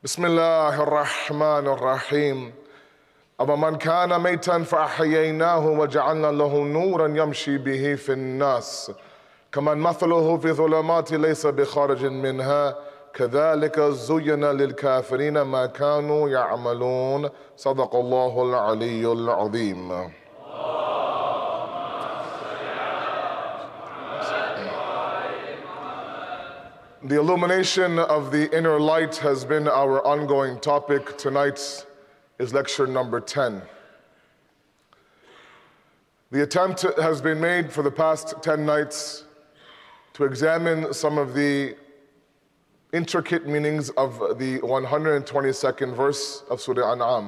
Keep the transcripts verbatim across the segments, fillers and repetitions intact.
بسم الله الرحمن الرحيم أَوَمَنْ كَانَ مَيْتًا فَأَحْيَيْنَاهُ وَجَعَلْنَا لَهُ نُورًا يَمْشِي بِهِ فِي النَّاسِ كَمَنْ مَثَلُهُ فِي ظُلُمَاتِ لَيْسَ بِخَارِجٍ مِنْهَا كَذَلِكَ زُيِّنَ لِلْكَافِرِينَ مَا كَانُوا يَعْمَلُونَ صدق الله العلي العظيم. The illumination of the inner light has been our ongoing topic. Tonight is lecture number ten. The attempt has been made for the past ten nights to examine some of the intricate meanings of the one hundred twenty-second verse of Surah An'am,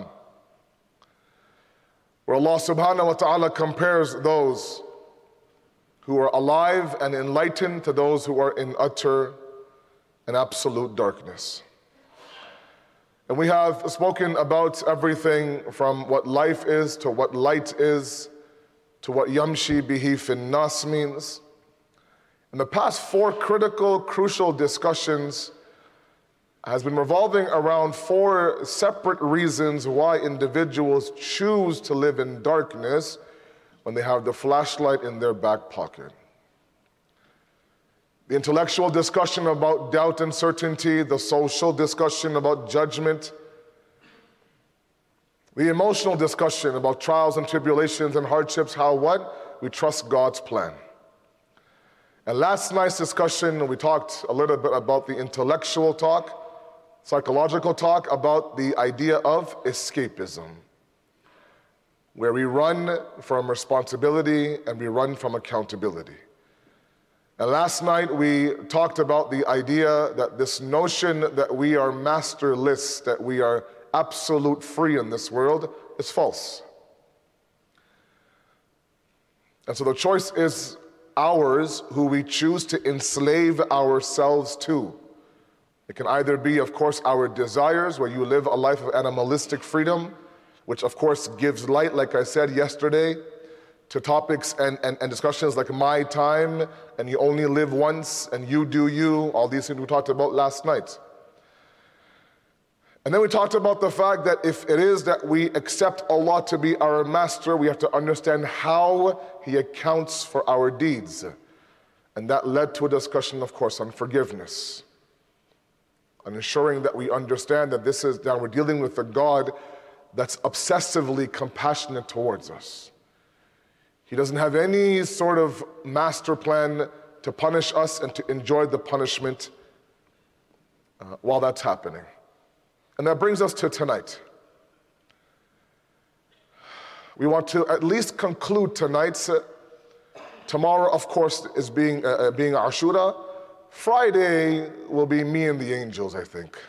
where Allah subhanahu wa ta'ala compares those who are alive and enlightened to those who are in utter and absolute darkness. And we have spoken about everything from what life is to what light is to what yamshi bihi fin nas means. And the past four critical, crucial discussions has been revolving around four separate reasons why individuals choose to live in darkness when they have the flashlight in their back pocket. The intellectual discussion about doubt and certainty, the social discussion about judgment, the emotional discussion about trials and tribulations and hardships, how what? We trust God's plan. And last night's discussion, we talked a little bit about the intellectual talk, psychological talk, about the idea of escapism, where we run from responsibility and we run from accountability. And last night we talked about the idea that this notion that we are masterless, that we are absolute free in this world, is false. And so the choice is ours, who we choose to enslave ourselves to. It can either be, of course, our desires, where you live a life of animalistic freedom, which of course gives light, like I said yesterday, to topics and, and, and discussions like my time, and you only live once, and you do you, all these things we talked about last night. And then we talked about the fact that if it is that we accept Allah to be our master, we have to understand how He accounts for our deeds. And that led to a discussion, of course, on forgiveness, on ensuring that we understand that this is, that we're dealing with a God that's obsessively compassionate towards us. He doesn't have any sort of master plan to punish us and to enjoy the punishment uh, while that's happening. And that brings us to tonight. We want to at least conclude tonight's. Uh, tomorrow, of course, is being, uh, being Ashura. Friday will be me and the angels, I think.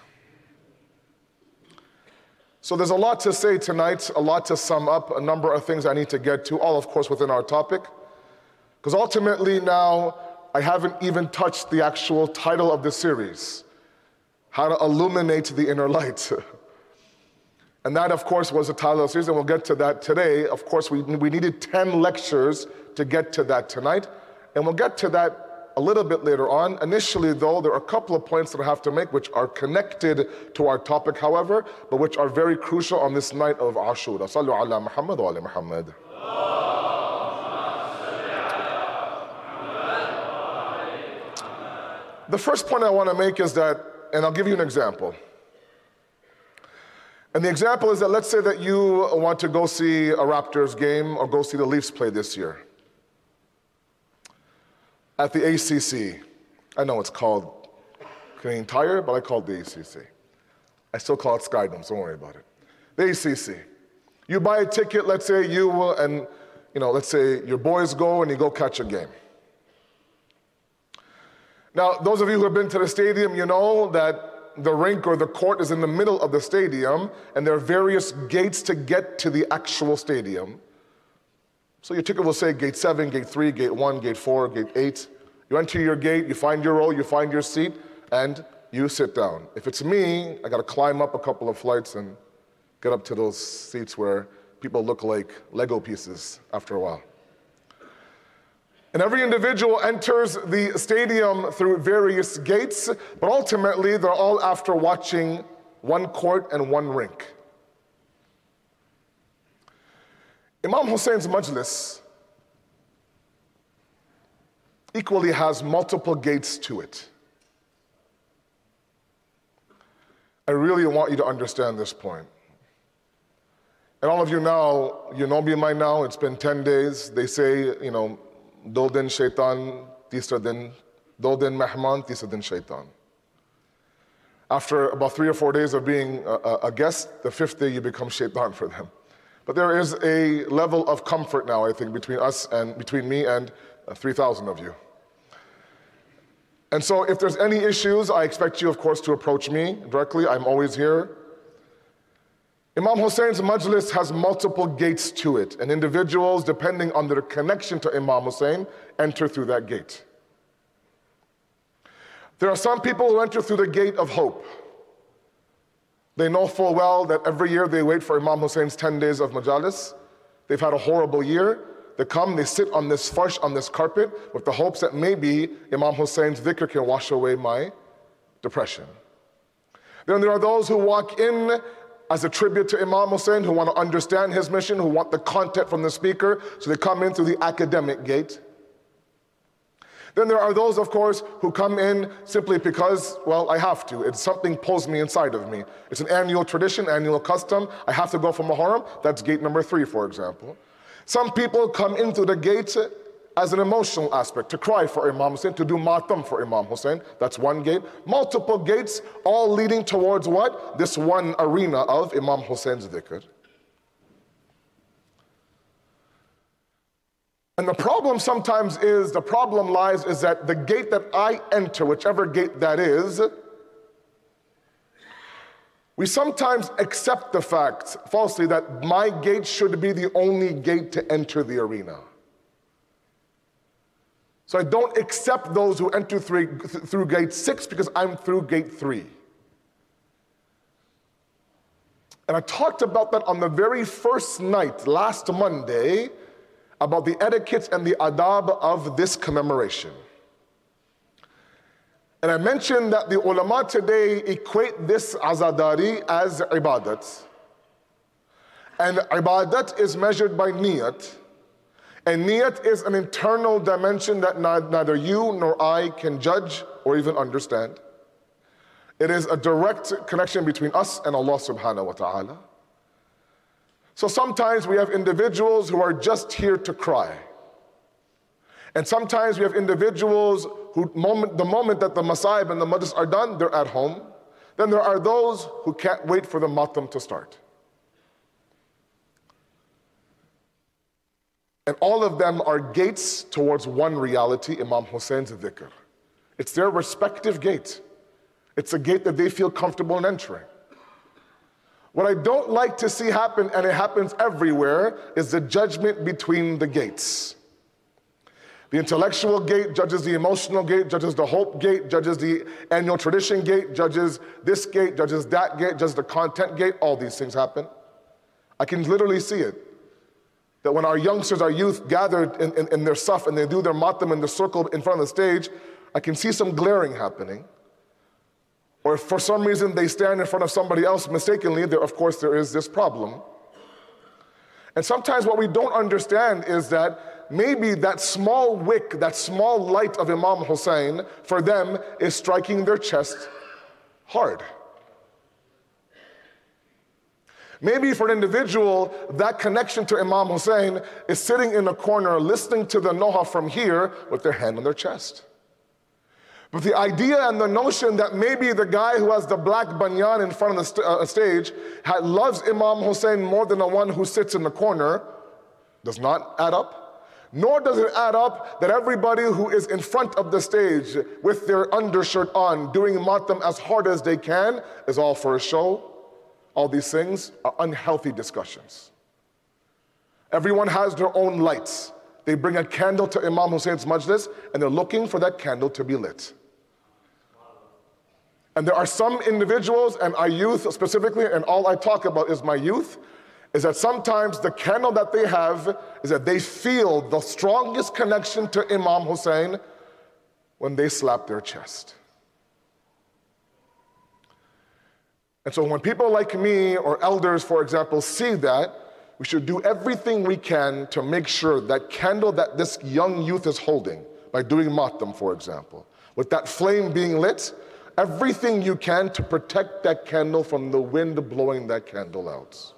So there's a lot to say tonight, a lot to sum up, a number of things I need to get to, all of course within our topic. Because ultimately now, I haven't even touched the actual title of the series, How to Illuminate the Inner Light. And that, of course, was the title of the series, and we'll get to that today. Of course, we, we needed ten lectures to get to that tonight, and we'll get to that a little bit later on. Initially, though, there are a couple of points that I have to make which are connected to our topic, however, but which are very crucial on this night of Ashura. Sallu ala Muhammad wa ala Muhammad. The first point I want to make is that, and I'll give you an example. And the example is that let's say that you want to go see a Raptors game or go see the Leafs play this year at the A C C. I know it's called Canadian Tire, but I call it the A C C. I still call it Skydome, so don't worry about it. The A C C. You buy a ticket, let's say you and, you know, let's say your boys go and you go catch a game. Now, those of you who have been to the stadium, you know that the rink or the court is in the middle of the stadium, and there are various gates to get to the actual stadium. So your ticket will say gate seven, gate three, gate one, gate four, gate eight. You enter your gate, you find your row, you find your seat, and you sit down. If it's me, I gotta climb up a couple of flights and get up to those seats where people look like Lego pieces after a while. And every individual enters the stadium through various gates, but ultimately they're all after watching one court and one rink. Imam Hussein's majlis equally has multiple gates to it. I really want you to understand this point. And all of you now, you know me by now, it's been ten days. They say, you know, do din shaitan, tisra din, do din mehman, tisra din shaitan. After about three or four days of being a, a guest, the fifth day you become shaitan for them. But there is a level of comfort now, I think, between us and between me and uh, three thousand of you. And so if there's any issues, I expect you, of course, to approach me directly. I'm always here. Imam Hussein's majlis has multiple gates to it, and individuals, depending on their connection to Imam Hussein, enter through that gate. There are some people who enter through the gate of hope. They know full well that every year they wait for Imam Hussein's ten days of majalis. They've had a horrible year. They come, they sit on this farsh, on this carpet, with the hopes that maybe Imam Hussein's dhikr can wash away my depression. Then there are those who walk in as a tribute to Imam Hussein, who want to understand his mission, who want the content from the speaker, so they come in through the academic gate. Then there are those, of course, who come in simply because, well, I have to. It's something pulls me inside of me. It's an annual tradition, annual custom. I have to go for Muharram. That's gate number three, for example. Some people come into the gate as an emotional aspect, to cry for Imam Hussein, to do matam for Imam Hussein. That's one gate. Multiple gates, all leading towards what? This one arena of Imam Hussein's dhikr. And the problem sometimes is, the problem lies is that the gate that I enter, whichever gate that is, we sometimes accept the fact, falsely, that my gate should be the only gate to enter the arena. So I don't accept those who enter through, through gate six because I'm through gate three. And I talked about that on the very first night, last Monday, about the etiquettes and the adab of this commemoration. And I mentioned that the ulama today equate this azadari as ibadat. And ibadat is measured by niyat. And niyat is an internal dimension that neither you nor I can judge or even understand. It is a direct connection between us and Allah subhanahu wa ta'ala. So sometimes we have individuals who are just here to cry. And sometimes we have individuals who, moment, the moment that the masaib and the majlis are done, they're at home. Then there are those who can't wait for the matam to start. And all of them are gates towards one reality, Imam Hussein's dhikr. It's their respective gate. It's a gate that they feel comfortable in entering. What I don't like to see happen, and it happens everywhere, is the judgment between the gates. The intellectual gate judges the emotional gate, judges the hope gate, judges the annual tradition gate, judges this gate, judges that gate, judges the content gate. All these things happen. I can literally see it. That when our youngsters, our youth gathered in, in, in their saf and they do their matam in the circle in front of the stage, I can see some glaring happening. Or if for some reason they stand in front of somebody else mistakenly, there, of course there is this problem. And sometimes what we don't understand is that maybe that small wick, that small light of Imam Hussein, for them is striking their chest hard. Maybe for an individual, that connection to Imam Hussein is sitting in a corner listening to the noha from here with their hand on their chest. But the idea and the notion that maybe the guy who has the black banyan in front of the st uh, stage had, loves Imam Hussein more than the one who sits in the corner does not add up. Nor does it add up that everybody who is in front of the stage with their undershirt on, doing matam as hard as they can, is all for a show. All these things are unhealthy discussions. Everyone has their own lights. They bring a candle to Imam Hussein's majlis and they're looking for that candle to be lit. And there are some individuals, and our youth specifically, and all I talk about is my youth, is that sometimes the candle that they have is that they feel the strongest connection to Imam Hussein when they slap their chest. And so when people like me or elders, for example, see that, we should do everything we can to make sure that candle that this young youth is holding, by doing matam, for example, with that flame being lit, everything you can to protect that candle from the wind blowing that candle out.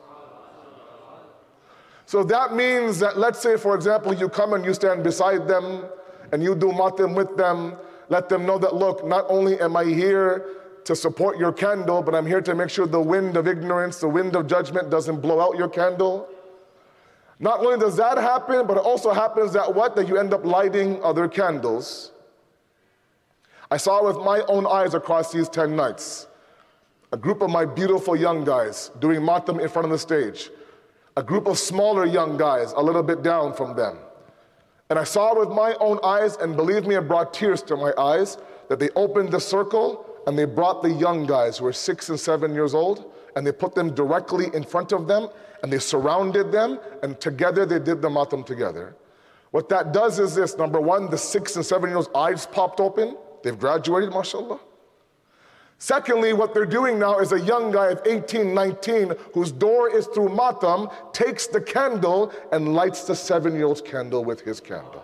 So that means that, let's say, for example, you come and you stand beside them and you do matam with them, let them know that, look, not only am I here to support your candle, but I'm here to make sure the wind of ignorance, the wind of judgment doesn't blow out your candle. Not only does that happen, but it also happens that what? That you end up lighting other candles. I saw with my own eyes across these ten nights, a group of my beautiful young guys doing matam in front of the stage, a group of smaller young guys a little bit down from them. And I saw with my own eyes, and believe me, it brought tears to my eyes, that they opened the circle and they brought the young guys who were six and seven years old, and they put them directly in front of them, and they surrounded them, and together they did the matam together. What that does is this: number one, the six and seven year olds' eyes popped open. They've graduated, mashallah. Secondly, what they're doing now is a young guy of eighteen, nineteen, whose door is through matam, takes the candle and lights the seven-year-old's candle with his candle.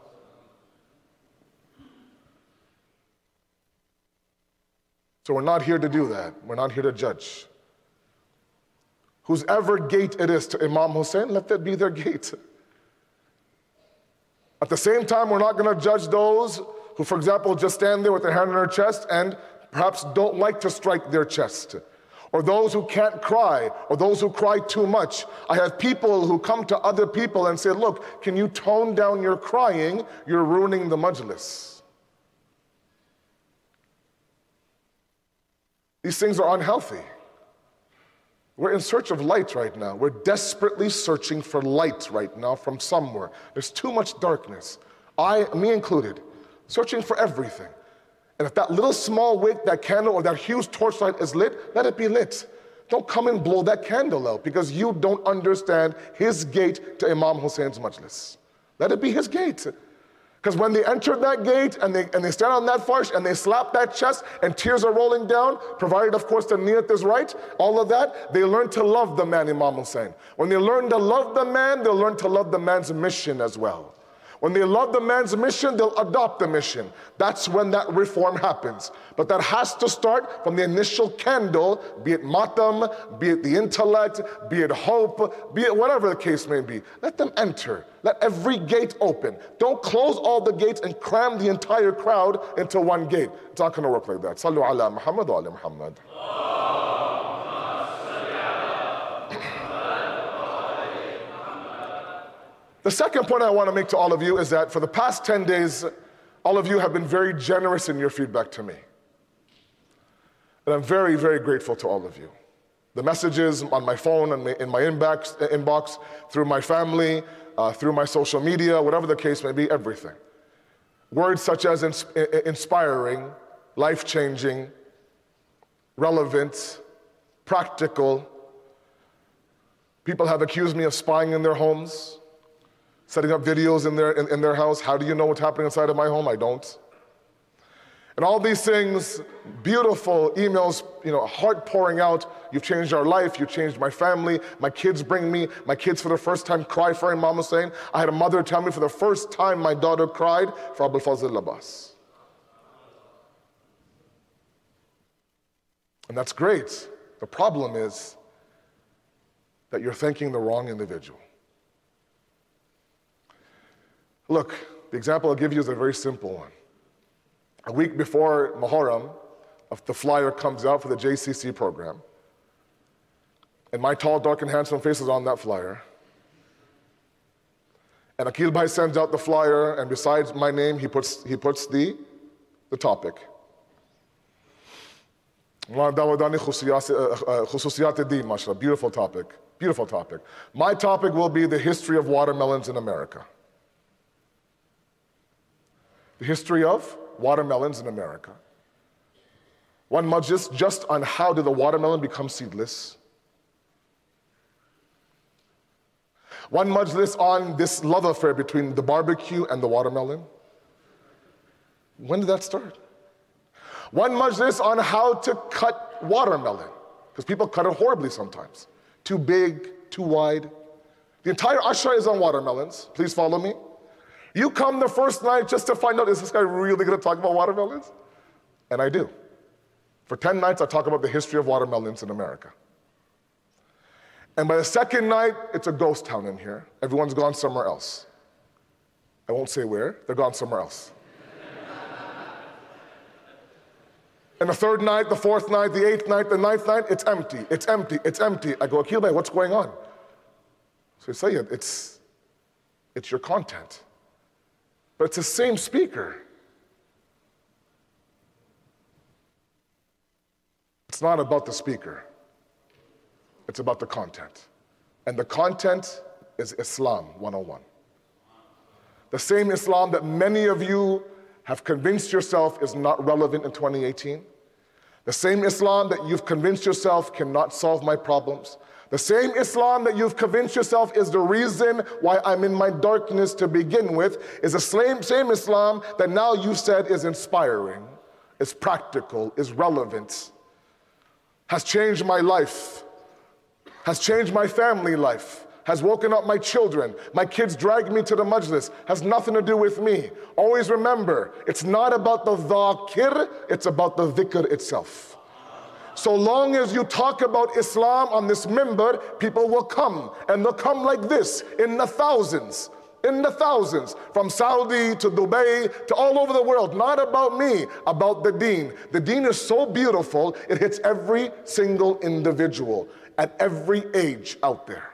So we're not here to do that. We're not here to judge. Whosever gate it is to Imam Hussein, let that be their gate. At the same time, we're not going to judge those who, for example, just stand there with their hand on their chest and perhaps don't like to strike their chest, or those who can't cry, or those who cry too much. I have people who come to other people and say, look, can you tone down your crying? You're ruining the majlis. These things are unhealthy. We're in search of light right now. We're desperately searching for light right now from somewhere. There's too much darkness. I, me included, searching for everything. And if that little small wick, that candle, or that huge torchlight is lit, let it be lit. Don't come and blow that candle out because you don't understand his gate to Imam Hussein's majlis. Let it be his gate. Because when they enter that gate and they, and they stand on that farsh and they slap that chest and tears are rolling down, provided of course the niyat is right, all of that, they learn to love the man, Imam Hussein. When they learn to love the man, they'll learn to love the man's mission as well. When they love the man's mission, they'll adopt the mission. That's when that reform happens. But that has to start from the initial candle, be it matam, be it the intellect, be it hope, be it whatever the case may be. Let them enter. Let every gate open. Don't close all the gates and cram the entire crowd into one gate. It's not going to work like that. Sallu ala Muhammad wa ala Muhammad. The second point I want to make to all of you is that for the past ten days, all of you have been very generous in your feedback to me. And I'm very, very grateful to all of you. The messages on my phone and in my inbox, inbox through my family, uh, through my social media, whatever the case may be, everything. Words such as ins- inspiring, life-changing, relevant, practical. People have accused me of spying in their homes, setting up videos in their, in, in their house. How do you know what's happening inside of my home? I don't. And all these things, beautiful emails, you know, heart pouring out. You've changed our life. You've changed my family. My kids bring me, my kids for the first time cry for Imam Hussein. I had a mother tell me for the first time my daughter cried for Abul Fazl Abbas. And that's great. The problem is that you're thanking the wrong individual. Look, the example I'll give you is a very simple one. A week before Muharram, the flyer comes out for the J C C program. And my tall, dark, and handsome face is on that flyer. And Akil Bhai sends out the flyer, and besides my name, he puts, he puts the, the topic. Beautiful topic, beautiful topic. My topic will be the history of watermelons in America. The history of watermelons in America. One majlis just on how did the watermelon become seedless. One majlis on this love affair between the barbecue and the watermelon. When did that start? One majlis on how to cut watermelon. because people cut it horribly sometimes. Too big, too wide. The entire ashra is on watermelons. Please follow me. You come the first night just to find out, is this guy really going to talk about watermelons? And I do. For ten nights, I talk about the history of watermelons in America. And by the second night, it's a ghost town in here. Everyone's gone somewhere else. I won't say where, they're gone somewhere else. And the third night, the fourth night, the eighth night, the ninth night, it's empty, it's empty, it's empty. I go, Akil Bhai, what's going on? So I say, it's, it's your content. But it's the same speaker. It's not about the speaker. It's about the content. And the content is Islam one oh one. The same Islam that many of you have convinced yourself is not relevant in twenty eighteen. The same Islam that you've convinced yourself cannot solve my problems. The same Islam that you've convinced yourself is the reason why I'm in my darkness to begin with is the same, same Islam that now you've said is inspiring, is practical, is relevant, has changed my life, has changed my family life, has woken up my children. My kids dragged me to the majlis. Has nothing to do with me. Always remember, it's not about the dhakir, it's about the dhikr itself. So long as you talk about Islam on this minbar, people will come, and they'll come like this, in the thousands, in the thousands, from Saudi to Dubai to all over the world. Not about me, about the deen. The deen is so beautiful, it hits every single individual at every age out there.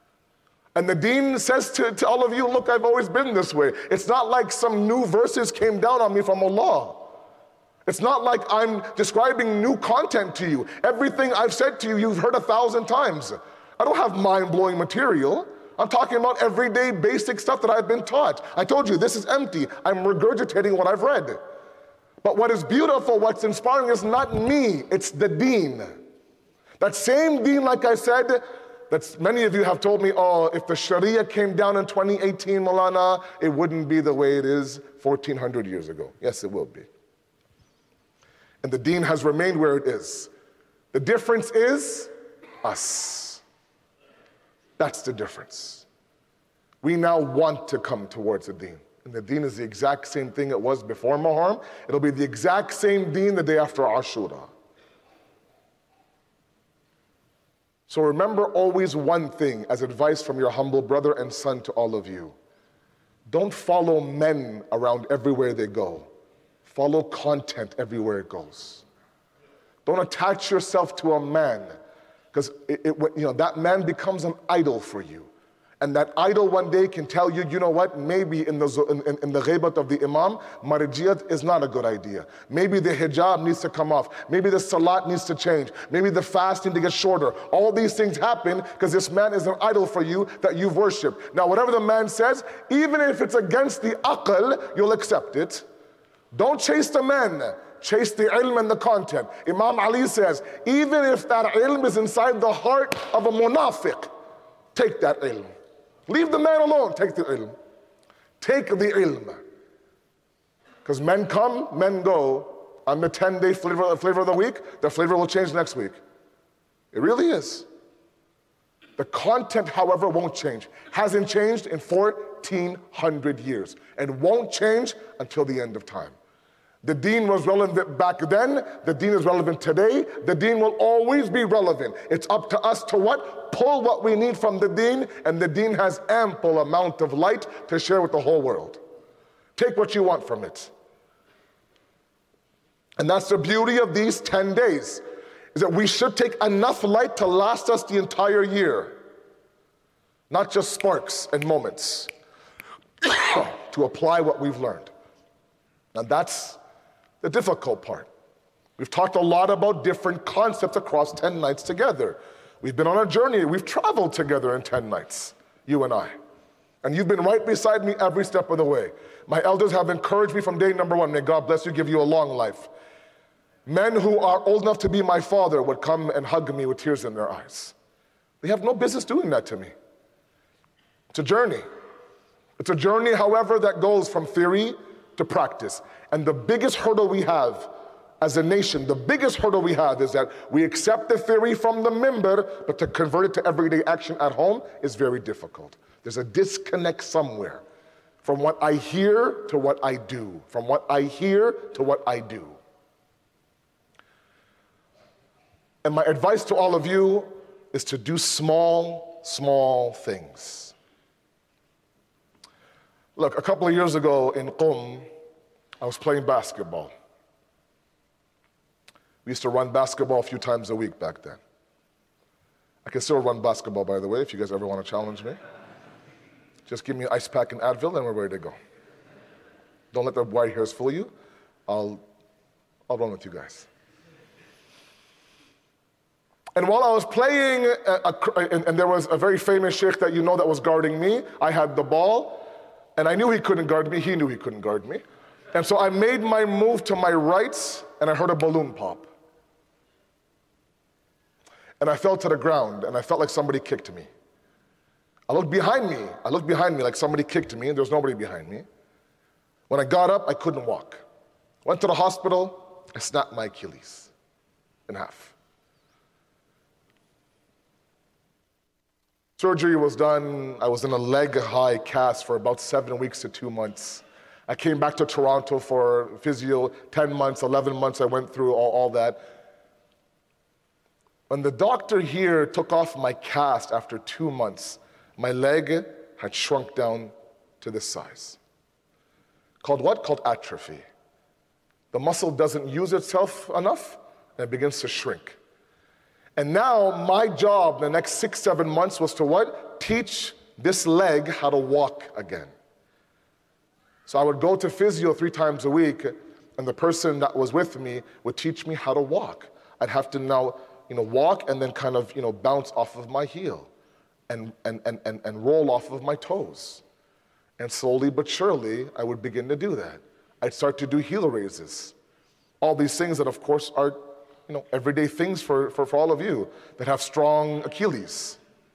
And the deen says to, to all of you, look, I've always been this way. It's not like some new verses came down on me from Allah. It's not like I'm describing new content to you. Everything I've said to you, you've heard a thousand times. I don't have mind-blowing material. I'm talking about everyday basic stuff that I've been taught. I told you, this is empty. I'm regurgitating what I've read. But what is beautiful, what's inspiring is not me, it's the deen. That same deen, like I said, that many of you have told me, oh, if the Sharia came down in twenty eighteen, Maulana, it wouldn't be the way it is fourteen hundred years ago. Yes, it will be. And the deen has remained where it is. The difference is us. That's the difference. We now want to come towards the deen. And the deen is the exact same thing it was before Muharram. It'll be the exact same deen the day after Ashura. So remember always one thing as advice from your humble brother and son to all of you. Don't follow men around everywhere they go. Follow content everywhere it goes. Don't attach yourself to a man, because it, it, you know, that man becomes an idol for you. And that idol one day can tell you, you know what, maybe in the, in, in the ghaibat of the imam, marjiyat is not a good idea. Maybe the hijab needs to come off. Maybe the salat needs to change. Maybe the fast needs to get shorter. All these things happen because this man is an idol for you that you've worshipped. Now, whatever the man says, even if it's against the aql, you'll accept it. Don't chase the man, chase the ilm and the content. Imam Ali says, even if that ilm is inside the heart of a munafiq, take that ilm. Leave the man alone, take the ilm. Take the ilm. Because men come, men go. On the ten-day flavor, flavor of the week, the flavor will change next week. It really is. The content, however, won't change. Hasn't changed in fourteen hundred years and won't change until the end of time. The deen was relevant back then, the deen is relevant today, the deen will always be relevant. It's up to us to what? Pull what we need from the deen, and the deen has ample amount of light to share with the whole world. Take what you want from it. And that's the beauty of these ten days, is that we should take enough light to last us the entire year. Not just sparks and moments to apply what we've learned. Now that's the difficult part. We've talked a lot about different concepts across ten nights together. We've been on a journey. We've traveled together in ten nights, you and I. And you've been right beside me every step of the way. My elders have encouraged me from day number one. May God bless you, give you a long life. Men who are old enough to be my father would come and hug me with tears in their eyes. They have no business doing that to me. It's a journey. It's a journey, however, that goes from theory to practice. And the biggest hurdle we have as a nation, the biggest hurdle we have is that we accept the theory from the minbar, but to convert it to everyday action at home is very difficult. There's a disconnect somewhere from what I hear to what I do, from what I hear to what I do. And my advice to all of you is to do small, small things. Look, a couple of years ago in Qom, I was playing basketball. We used to run basketball a few times a week back then. I can still run basketball, by the way, if you guys ever want to challenge me. Just give me an ice pack and Advil and we're ready to go. Don't let the white hairs fool you. I'll, I'll run with you guys. And while I was playing, a, a, and, and there was a very famous sheikh that you know that was guarding me, I had the ball, and I knew he couldn't guard me, he knew he couldn't guard me. And so I made my move to my right, and I heard a balloon pop. And I fell to the ground, and I felt like somebody kicked me. I looked behind me, I looked behind me like somebody kicked me, and there was nobody behind me. When I got up, I couldn't walk. Went to the hospital, I snapped my Achilles in half. Surgery was done. I was in a leg-high cast for about seven weeks to two months. I came back to Toronto for physio, ten months, eleven months, I went through all, all that. When the doctor here took off my cast after two months, my leg had shrunk down to this size. Called what? Called atrophy. The muscle doesn't use itself enough, and it begins to shrink. And now my job the next six, seven months was to what? Teach this leg how to walk again. So I would go to physio three times a week, and the person that was with me would teach me how to walk. I'd have to now, you know, walk and then kind of, you know, bounce off of my heel and, and, and, and, and roll off of my toes. And slowly but surely, I would begin to do that. I'd start to do heel raises. All these things that, of course, are you know, everyday things for, for, for all of you that have strong Achilles.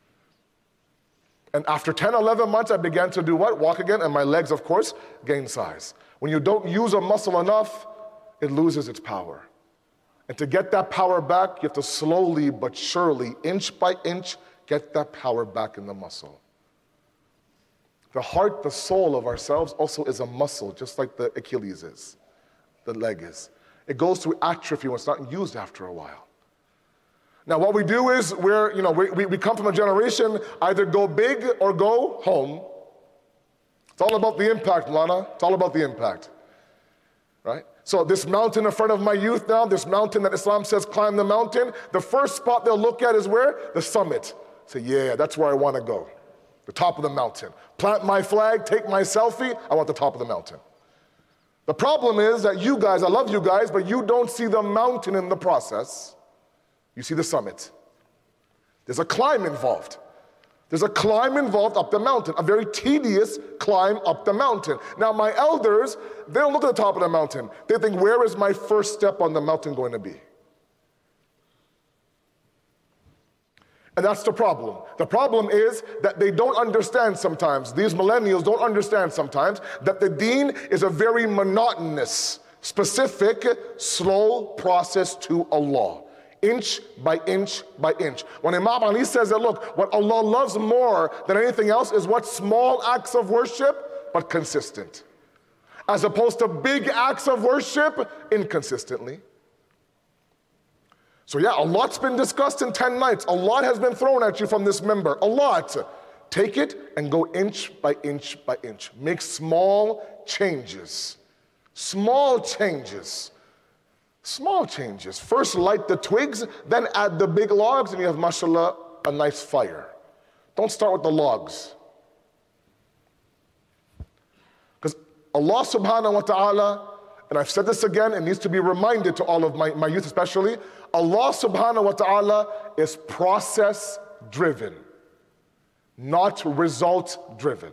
And after ten, eleven months, I began to do what? Walk again, and my legs, of course, gain size. When you don't use a muscle enough, it loses its power. And to get that power back, you have to slowly but surely, inch by inch, get that power back in the muscle. The heart, the soul of ourselves also is a muscle, just like the Achilles is, the leg is. It goes through atrophy when it's not used after a while. Now what we do is we're, you know, we, we come from a generation, either go big or go home. It's all about the impact, Lana. It's all about the impact, right? So this mountain in front of my youth now, this mountain that Islam says climb the mountain, the first spot they'll look at is where? The summit. Say, yeah, that's where I want to go. The top of the mountain. Plant my flag, take my selfie, I want the top of the mountain. The problem is that you guys, I love you guys, but you don't see the mountain in the process. You see the summit. There's a climb involved. There's a climb involved up the mountain, a very tedious climb up the mountain. Now my elders, they don't look at the top of the mountain. They think, where is my first step on the mountain going to be? And that's the problem. The problem is that they don't understand sometimes, these millennials don't understand sometimes, that the deen is a very monotonous, specific, slow process to Allah. Inch by inch by inch. When Imam Ali says that, look, what Allah loves more than anything else is what? Small acts of worship, but consistent. As opposed to big acts of worship, inconsistently. So yeah, a lot's been discussed in ten nights. A lot has been thrown at you from this member. A lot. Take it and go inch by inch by inch. Make small changes. Small changes. Small changes. First light the twigs, then add the big logs, and you have, mashallah, a nice fire. Don't start with the logs. Because Allah subhanahu wa ta'ala, and I've said this again, it needs to be reminded to all of my, my youth especially, Allah subhanahu wa ta'ala is process driven, not result driven.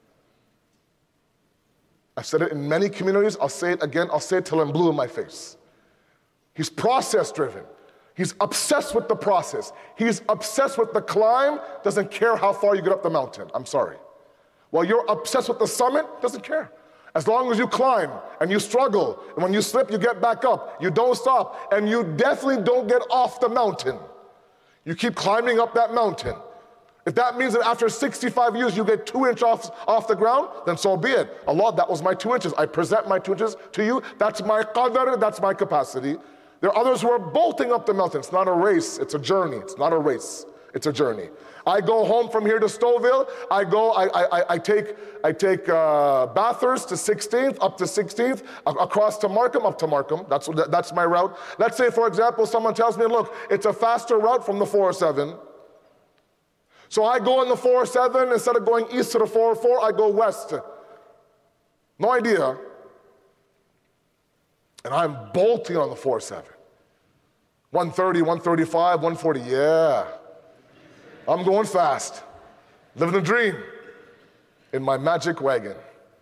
I've said it in many communities, I'll say it again, I'll say it till I'm blue in my face. He's process driven. He's obsessed with the process. He's obsessed with the climb, doesn't care how far you get up the mountain. I'm sorry. While you're obsessed with the summit, doesn't care. As long as you climb and you struggle, and when you slip, you get back up. You don't stop, and you definitely don't get off the mountain. You keep climbing up that mountain. If that means that after sixty-five years you get two inches off, off the ground, then so be it. Allah, that was my two inches. I present my two inches to you. That's my qadr, that's my capacity. There are others who are bolting up the mountain. It's not a race, it's a journey. It's not a race, it's a journey. I go home from here to Stouffville. I go, I, I, I take, I take uh, Bathurst to sixteenth, up to sixteenth, across to Markham, up to Markham. That's, that's my route. Let's say, for example, someone tells me, look, it's a faster route from the four oh seven. So I go on the four oh seven, instead of going east to the four oh four, I go west. No idea. And I'm bolting on the four oh seven. one thirty, one thirty-five, one forty, yeah. I'm going fast, living a dream in my magic wagon.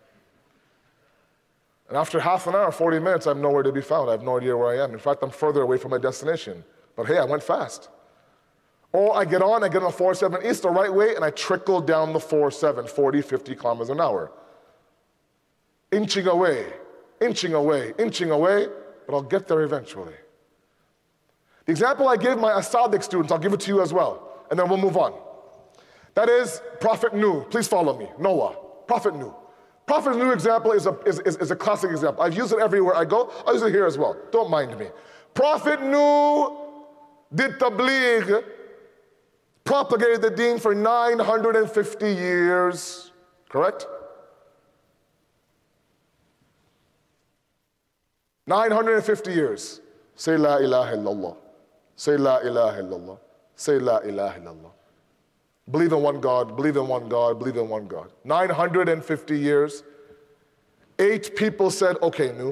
And after half an hour, forty minutes, I'm nowhere to be found. I have no idea where I am. In fact, I'm further away from my destination. But hey, I went fast. Or I get on, I get on the four oh seven east the right way, and I trickle down the four oh seven, forty, fifty kilometers an hour. Inching away, inching away, inching away, but I'll get there eventually. The example I gave my Asadiq students, I'll give it to you as well. And then we'll move on. That is Prophet Nuh. Please follow me. Noah. Prophet Nuh. Prophet Nuh example is a, is, is, is a classic example. I've used it everywhere I go. I'll use it here as well. Don't mind me. Prophet Nuh did tabligh, propagated the deen for nine hundred fifty years. Correct? nine hundred fifty years. Say la ilaha illallah. Say la ilaha illallah. Say la ilaha illallah. Believe in one God, believe in one God, believe in one God. nine hundred fifty years. Eight people said, okay, Nuh.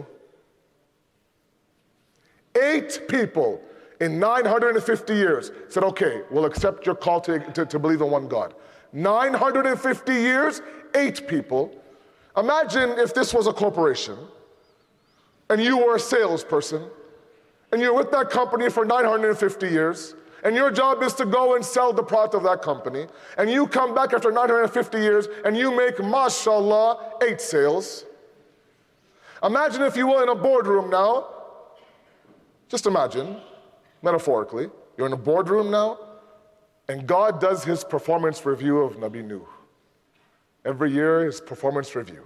Eight people in nine hundred fifty years said, okay, we'll accept your call to, to, to believe in one God. nine hundred fifty years, eight people. Imagine if this was a corporation and you were a salesperson and you're with that company for nine hundred fifty years. And your job is to go and sell the product of that company. And you come back after nine hundred fifty years and you make, mashallah, eight sales. Imagine, if you will, in a boardroom now. Just imagine, metaphorically, you're in a boardroom now, and God does his performance review of Nabi Nuh. Every year, his performance review.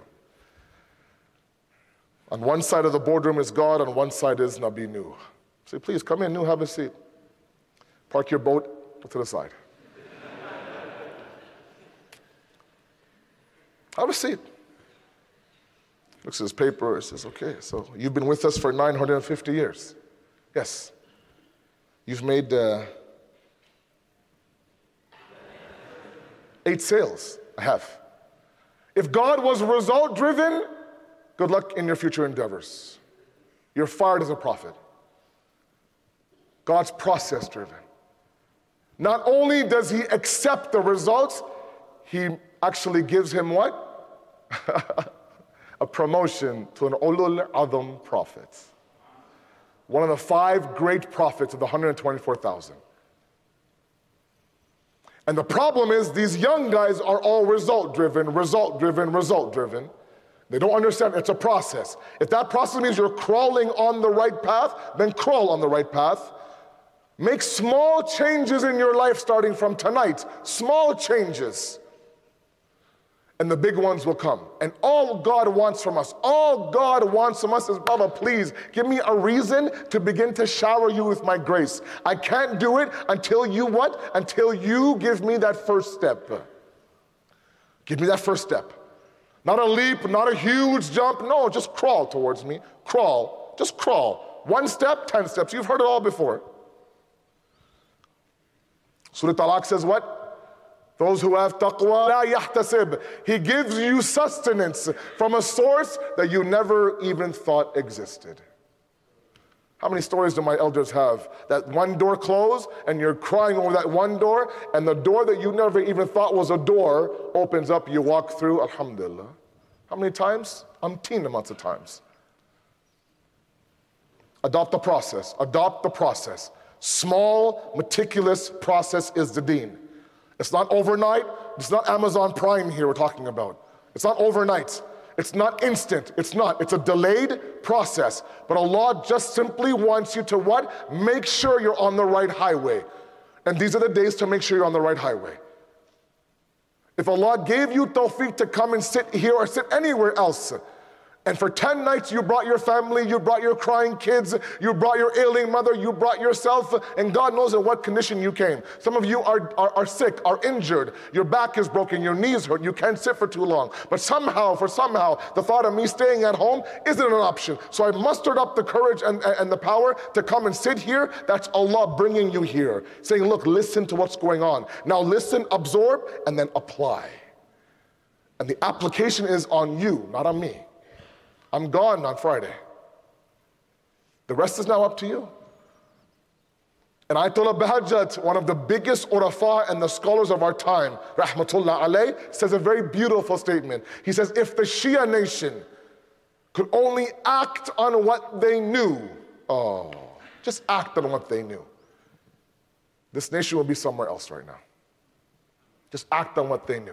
On one side of the boardroom is God, on one side is Nabi Nuh. Say, please, come in, Nuh, have a seat. Park your boat to the side. Have a seat. Looks at his paper, it says, okay, so you've been with us for nine hundred fifty years. Yes. You've made uh, eight sales. I have. If God was result-driven, good luck in your future endeavors. You're fired as a prophet. God's process-driven. Not only does he accept the results, he actually gives him what? A promotion to an ulul azam prophet. One of the five great prophets of the one hundred twenty-four thousand. And the problem is these young guys are all result-driven, result-driven, result-driven. They don't understand it's a process. If that process means you're crawling on the right path, then crawl on the right path. Make small changes in your life starting from tonight. Small changes. And the big ones will come. And all God wants from us, all God wants from us is, Baba, please give me a reason to begin to shower you with my grace. I can't do it until you what? Until you give me that first step. Give me that first step. Not a leap, not a huge jump. No, just crawl towards me. Crawl. Just crawl. One step, ten steps. You've heard it all before. Surah Talaq says what? Those who have taqwa, la yahtasib. He gives you sustenance from a source that you never even thought existed. How many stories do my elders have? That one door closed and you're crying over that one door, and the door that you never even thought was a door opens up, you walk through, alhamdulillah. How many times? Umpteen amounts of times. Adopt the process, adopt the process. Small, meticulous process is the deen. It's not overnight. It's not Amazon Prime here we're talking about. It's not overnight. It's not instant. It's not. It's a delayed process. But Allah just simply wants you to what? Make sure you're on the right highway. And these are the days to make sure you're on the right highway. If Allah gave you tawfiq to come and sit here or sit anywhere else, and for ten nights you brought your family, you brought your crying kids, you brought your ailing mother, you brought yourself, and God knows in what condition you came. Some of you are, are, are sick, are injured, your back is broken, your knees hurt, you can't sit for too long. But somehow, for somehow, the thought of me staying at home isn't an option. So I mustered up the courage and, and the power to come and sit here. That's Allah bringing you here, saying, look, listen to what's going on. Now listen, absorb, and then apply. And the application is on you, not on me. I'm gone on Friday. The rest is now up to you. And Ayatollah Bahajat, one of the biggest urafa and the scholars of our time, rahmatullah alayh, says a very beautiful statement. He says, if the Shia nation could only act on what they knew, oh, just act on what they knew, this nation will be somewhere else right now. Just act on what they knew.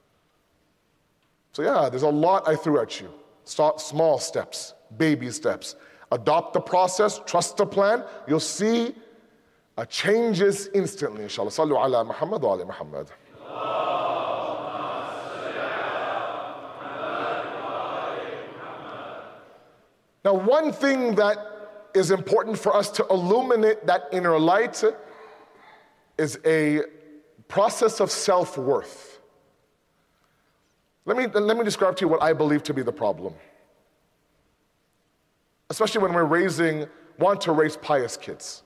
So yeah, there's a lot I threw at you. Start small steps, baby steps. Adopt the process, trust the plan. You'll see a changes instantly, inshallah. Sallu ala Muhammad wa ala Muhammad. Now, one thing that is important for us to illuminate that inner light is a process of self-worth. Let me, let me describe to you what I believe to be the problem. Especially when we're raising, want to raise pious kids.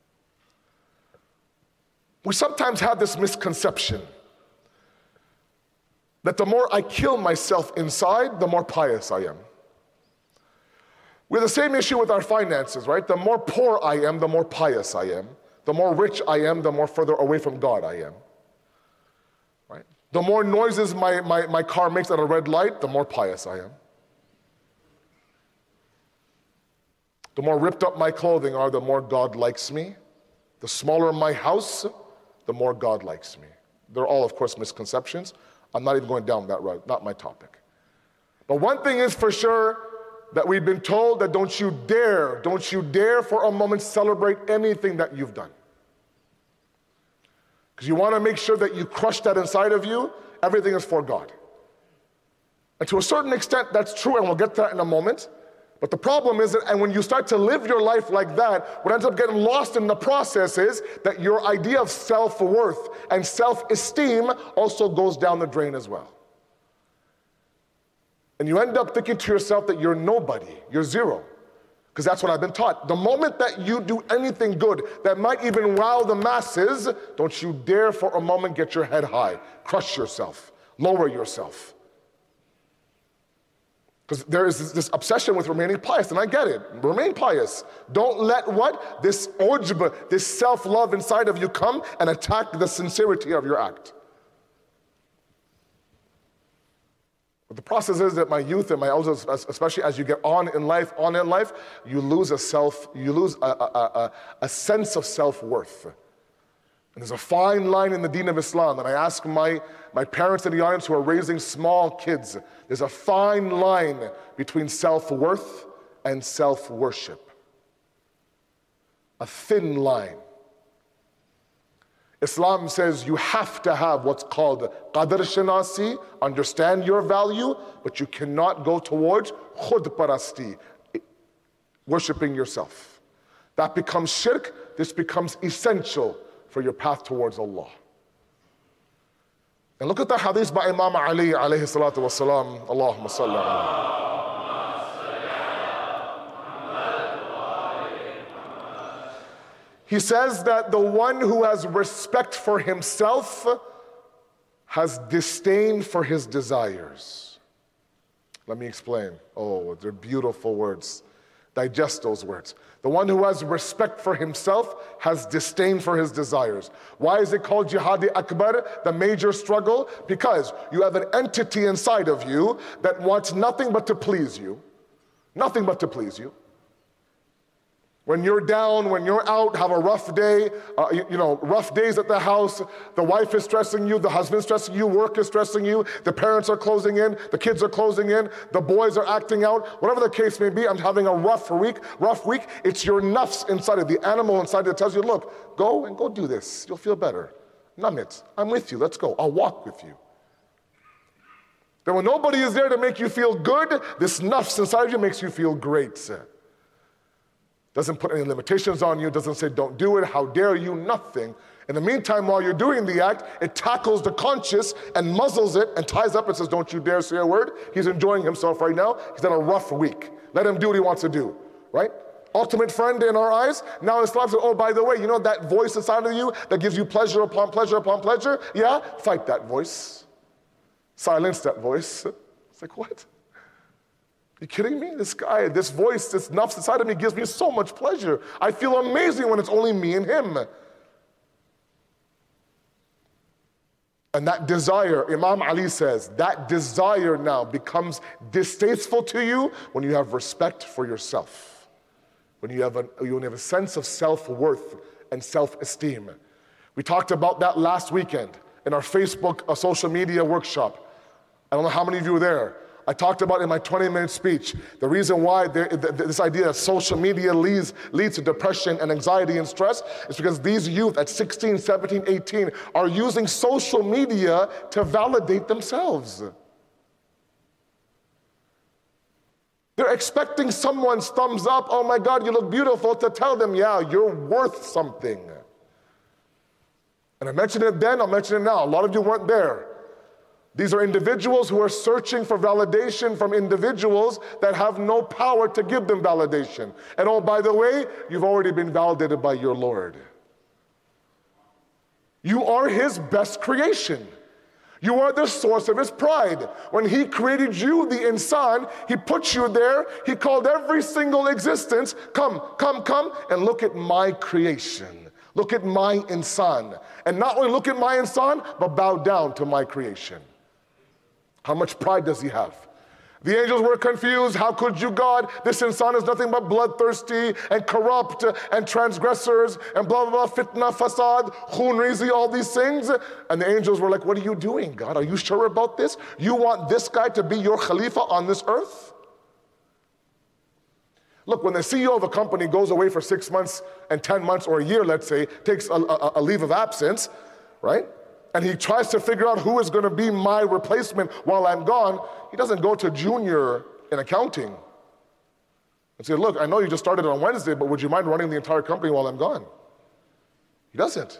We sometimes have this misconception that the more I kill myself inside, the more pious I am. We have the same issue with our finances, right? The more poor I am, the more pious I am. The more rich I am, the more further away from God I am. Right? The more noises my, my, my car makes at a red light, the more pious I am. The more ripped up my clothing are, the more God likes me. The smaller my house, the more God likes me. They're all, of course, misconceptions. I'm not even going down that road, not my topic. But one thing is for sure, that we've been told that don't you dare, don't you dare for a moment celebrate anything that you've done. Because you want to make sure that you crush that inside of you, everything is for God. And to a certain extent, that's true, and we'll get to that in a moment. But the problem is that, and when you start to live your life like that, what ends up getting lost in the process is that your idea of self-worth and self-esteem also goes down the drain as well. And you end up thinking to yourself that you're nobody, you're zero. Because that's what I've been taught. The moment that you do anything good that might even wow the masses, don't you dare for a moment get your head high. Crush yourself, lower yourself. Because there is this, this obsession with remaining pious, and I get it. Remain pious. Don't let what? This ujb, this self-love inside of you come and attack the sincerity of your act. But the process is that my youth and my elders, especially as you get on in life, on in life, you lose a self, you lose a, a, a, a sense of self-worth. And there's a fine line in the Deen of Islam, and I ask my, my parents in the audience who are raising small kids, there's a fine line between self-worth and self-worship. A thin line. Islam says you have to have what's called qadr shanasi, understand your value, but you cannot go towards khud parasti, worshiping yourself. That becomes shirk, this becomes essential for your path towards Allah. And look at the hadith by Imam Ali alayhi salatu wasalam, Allahumma salli alayhi. He says that the one who has respect for himself has disdain for his desires. Let me explain. Oh, they're beautiful words. Digest those words. The one who has respect for himself has disdain for his desires. Why is it called Jihad Akbar, the major struggle? Because you have an entity inside of you that wants nothing but to please you. Nothing but to please you. When you're down, when you're out, have a rough day, uh, you, you know, rough days at the house, the wife is stressing you, the husband's stressing you, work is stressing you, the parents are closing in, the kids are closing in, the boys are acting out, whatever the case may be, I'm having a rough week, rough week, it's your nafs inside of the animal inside that tells you, look, go and go do this, you'll feel better. Numb it, I'm with you, let's go, I'll walk with you. Then when nobody is there to make you feel good, this nafs inside of you makes you feel great. Doesn't put any limitations on you, doesn't say don't do it, how dare you, nothing. In the meantime, while you're doing the act, it tackles the conscious and muzzles it and ties up and says, don't you dare say a word. He's enjoying himself right now. He's had a rough week. Let him do what he wants to do, right? Ultimate friend in our eyes. Now Islam says, oh, by the way, you know that voice inside of you that gives you pleasure upon pleasure upon pleasure? Yeah, fight that voice. Silence that voice. It's like, what? You kidding me? This guy, this voice, this nafs inside of me gives me so much pleasure. I feel amazing when it's only me and him. And that desire, Imam Ali says, that desire now becomes distasteful to you when you have respect for yourself. When you have a, you have a sense of self-worth and self-esteem. We talked about that last weekend in our Facebook uh, social media workshop. I don't know how many of you were there. I talked about in my twenty minute speech, the reason why there, th this idea that social media leads, leads to depression and anxiety and stress is because these youth at sixteen, seventeen, eighteen are using social media to validate themselves. They're expecting someone's thumbs up, oh my God, you look beautiful, to tell them, yeah, you're worth something. And I mentioned it then, I'll mention it now. A lot of you weren't there. These are individuals who are searching for validation from individuals that have no power to give them validation. And oh, by the way, you've already been validated by your Lord. You are his best creation. You are the source of his pride. When he created you, the insan, he put you there. He called every single existence, come, come, come, and look at my creation. Look at my insan. And not only look at my insan, but bow down to my creation. How much pride does he have? The angels were confused. How could you, God? This insan is nothing but bloodthirsty and corrupt and transgressors and blah, blah, blah, fitna, fasad, khun, rizi, all these things. And the angels were like, what are you doing, God? Are you sure about this? You want this guy to be your khalifa on this earth? Look, when the C E O of a company goes away for six months and ten months or a year, let's say, takes a, a, a leave of absence, right? And he tries to figure out who is going to be my replacement while I'm gone, he doesn't go to junior in accounting and say, look, I know you just started on Wednesday, but would you mind running the entire company while I'm gone? He doesn't.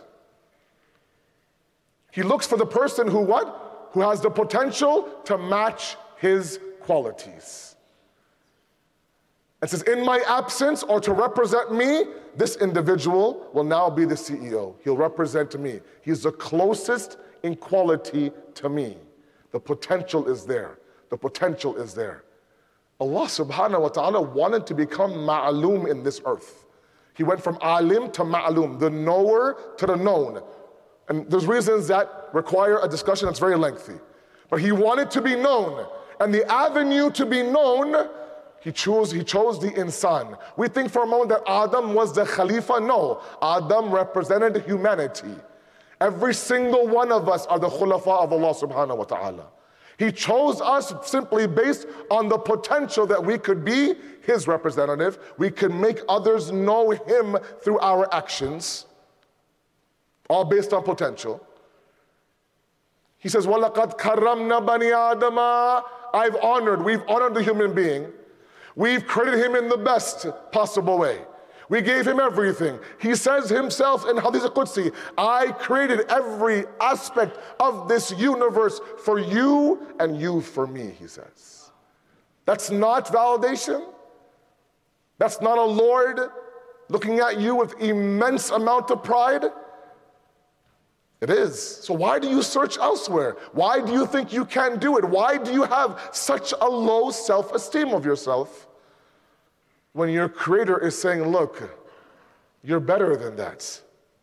He looks for the person who what? Who has the potential to match his qualities. And says, in my absence or to represent me, this individual will now be the C E O. He'll represent me. He's the closest in quality to me. The potential is there. The potential is there. Allah subhanahu wa ta'ala wanted to become ma'aloom in this earth. He went from alim to ma'aloom, the knower to the known. And there's reasons that require a discussion that's very lengthy. But he wanted to be known. And the avenue to be known, He chose, he chose the insan. We think for a moment that Adam was the Khalifa. No, Adam represented humanity. Every single one of us are the khulafa of Allah subhanahu wa ta'ala. He chose us simply based on the potential that we could be his representative. We could make others know him through our actions, all based on potential. He says, وَلَقَدْ كَرَّمْنَا بَنِي آدَمَ. I've honored, we've honored the human being. We've created him in the best possible way. We gave him everything. He says himself in Hadith al-Qudsi, I created every aspect of this universe for you and you for me, he says. That's not validation. That's not a Lord looking at you with immense amount of pride. It is. So why do you search elsewhere? Why do you think you can do it? Why do you have such a low self-esteem of yourself when your creator is saying, look, you're better than that?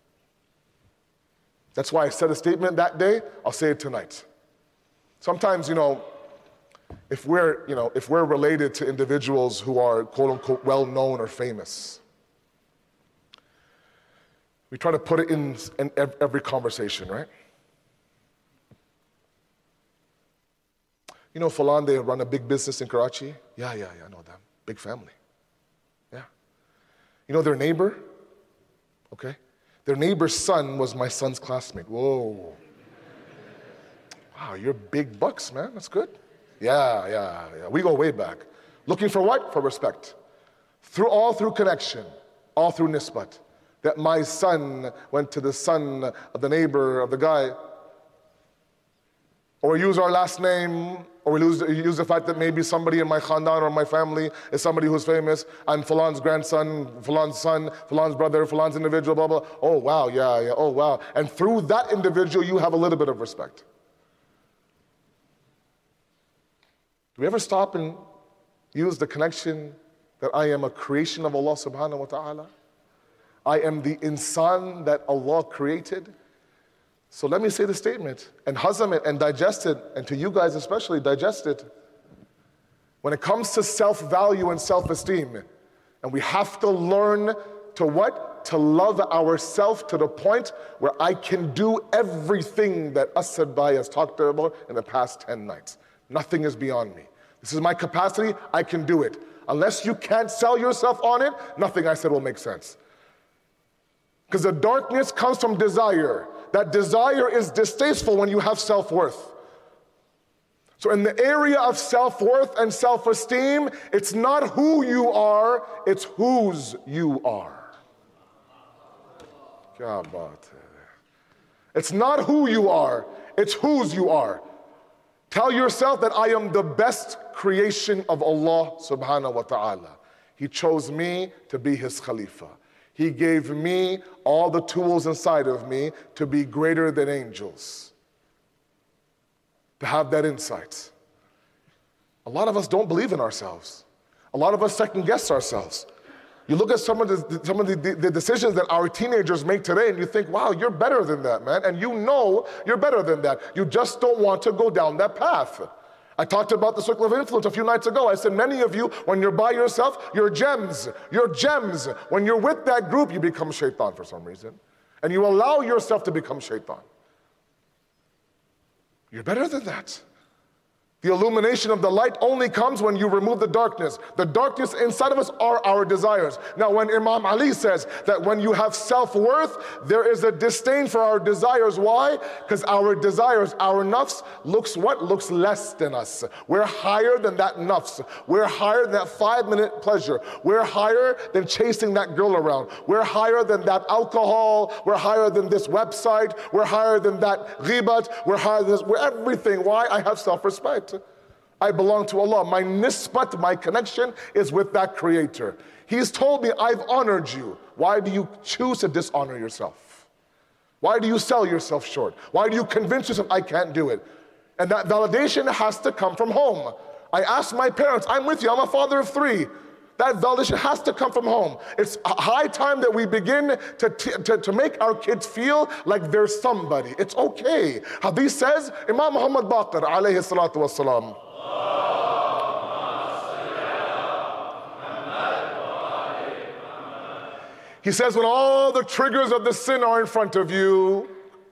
That's why I said a statement that day, I'll say it tonight. Sometimes, you know, if we're, you know, if we're related to individuals who are quote unquote well-known or famous, We try to put it in, in every conversation, right? You know, Falan, they run a big business in Karachi. Yeah, yeah, yeah, I know them. Big family. Yeah. You know their neighbor? Okay. Their neighbor's son was my son's classmate. Whoa. Wow, you're big bucks, man. That's good. Yeah, yeah, yeah. We go way back. Looking for what? For respect. Through all through connection, all through nisbat. That my son went to the son of the neighbor of the guy. Or we use our last name, or we lose, use the fact that maybe somebody in my khandan or my family is somebody who's famous. I'm Falan's grandson, Falan's son, Falan's brother, Falan's individual, blah, blah. Oh, wow, yeah, yeah, oh, wow. And through that individual, you have a little bit of respect. Do we ever stop and use the connection that I am a creation of Allah subhanahu wa ta'ala? I am the insan that Allah created. So let me say the statement and hazam it and digest it, and to you guys especially, digest it. When it comes to self-value and self-esteem, and we have to learn to what? To love ourselves to the point where I can do everything that Asad Bhai has talked about in the past ten nights. Nothing is beyond me. This is my capacity, I can do it. Unless you can't sell yourself on it, nothing I said will make sense. Because the darkness comes from desire. That desire is distasteful when you have self-worth. So in the area of self-worth and self-esteem, it's not who you are, it's whose you are. It's not who you are, it's whose you are. Tell yourself that I am the best creation of Allah subhanahu wa ta'ala. He chose me to be His Khalifa. He gave me all the tools inside of me to be greater than angels, to have that insight. A lot of us don't believe in ourselves. A lot of us second guess ourselves. You look at some of the, some of the, the decisions that our teenagers make today and you think, wow, you're better than that, man. And you know you're better than that. You just don't want to go down that path. I talked about the circle of influence a few nights ago. I said many of you, when you're by yourself, you're gems. You're gems. When you're with that group, you become shaitan for some reason. And you allow yourself to become shaitan. You're better than that. The illumination of the light only comes when you remove the darkness. The darkness inside of us are our desires. Now, when Imam Ali says that when you have self-worth, there is a disdain for our desires. Why? Because our desires, our nafs, looks what? Looks less than us. We're higher than that nafs. We're higher than that five-minute pleasure. We're higher than chasing that girl around. We're higher than that alcohol. We're higher than this website. We're higher than that ghibat. We're higher than this. We're everything. Why? I have self-respect. I belong to Allah. My nisbat, my connection is with that Creator. He's told me, I've honored you. Why do you choose to dishonor yourself? Why do you sell yourself short? Why do you convince yourself I can't do it? And that validation has to come from home. I asked my parents, I'm with you, I'm a father of three. That validation has to come from home. It's high time that we begin to, to, to make our kids feel like they're somebody. It's okay. Hadith says, Imam Muhammad Baqir, alayhi salatu wassalam. He says, when all the triggers of the sin are in front of you,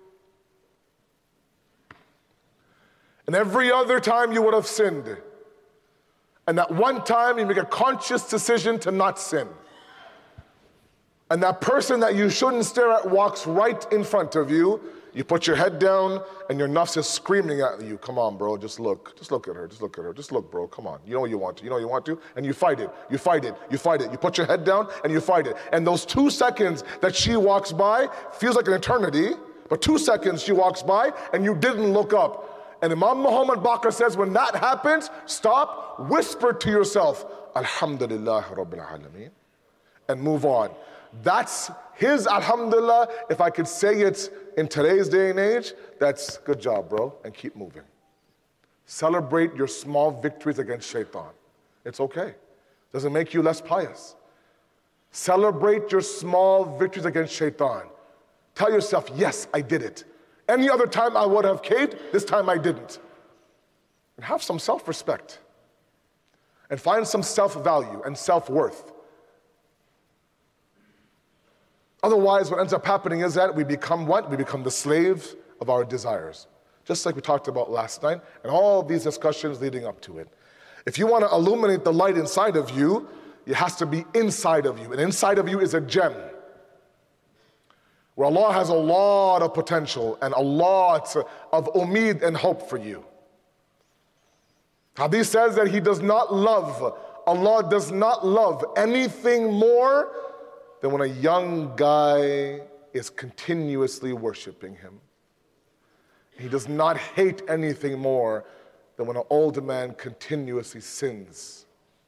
and every other time you would have sinned, and that one time you make a conscious decision to not sin. And that person that you shouldn't stare at walks right in front of you. You put your head down and your nafs is screaming at you. Come on, bro, just look. Just look at her, just look at her. Just look, bro, come on. You know what you want to, you know what you want to. And you fight it, you fight it, you fight it. You put your head down and you fight it. And those two seconds that she walks by feels like an eternity. But two seconds she walks by and you didn't look up. And Imam Muhammad Baqir says, when that happens, stop, whisper to yourself, Alhamdulillah Rabbil Alameen, and move on. That's his Alhamdulillah. If I could say it in today's day and age, that's good job, bro, and keep moving. Celebrate your small victories against shaitan. It's okay. Doesn't make you less pious. Celebrate your small victories against shaitan. Tell yourself, yes, I did it. Any other time I would have caved, this time I didn't. And have some self-respect. And find some self-value and self-worth. Otherwise, what ends up happening is that we become what? We become the slaves of our desires. Just like we talked about last night, and all these discussions leading up to it. If you want to illuminate the light inside of you, it has to be inside of you. And inside of you is a gem, where Allah has a lot of potential and a lot of umeed and hope for you. Hadith says that He does not love, Allah does not love anything more than when a young guy is continuously worshiping Him. He does not hate anything more than when an older man continuously sins.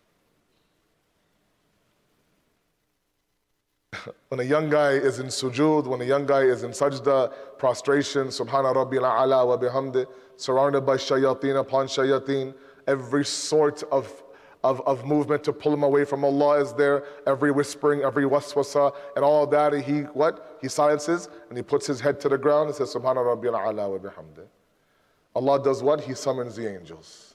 When a young guy is in sujood, when a young guy is in sajda, prostration, subhana rabbil a'la wa bihamdi, surrounded by shayateen upon shayateen, every sort of, of, of movement to pull him away from Allah is there, every whispering, every waswasa, and all that, he, what? He silences, and he puts his head to the ground and says, subhana rabbil a'la wa bihamdi. Allah does what? He summons the angels.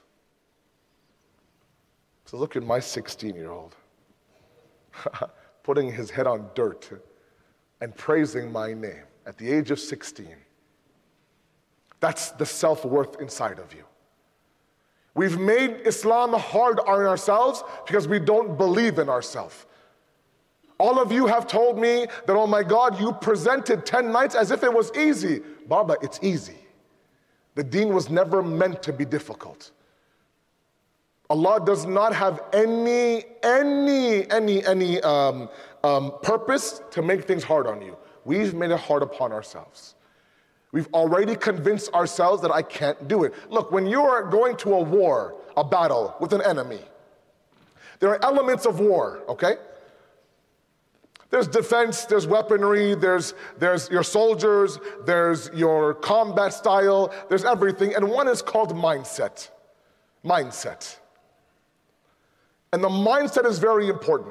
So look at my sixteen-year-old. Putting his head on dirt and praising my name at the age of sixteen. That's the self-worth inside of you. We've made Islam hard on ourselves because we don't believe in ourselves. All of you have told me that, oh my God, you presented ten nights as if it was easy. Baba, it's easy. The deen was never meant to be difficult. Allah does not have any, any, any, any um, um, purpose to make things hard on you. We've made it hard upon ourselves. We've already convinced ourselves that I can't do it. Look, when you are going to a war, a battle with an enemy, there are elements of war, okay? There's defense, there's weaponry, there's, there's your soldiers, there's your combat style, there's everything, and one is called mindset. Mindset. And the mindset is very important.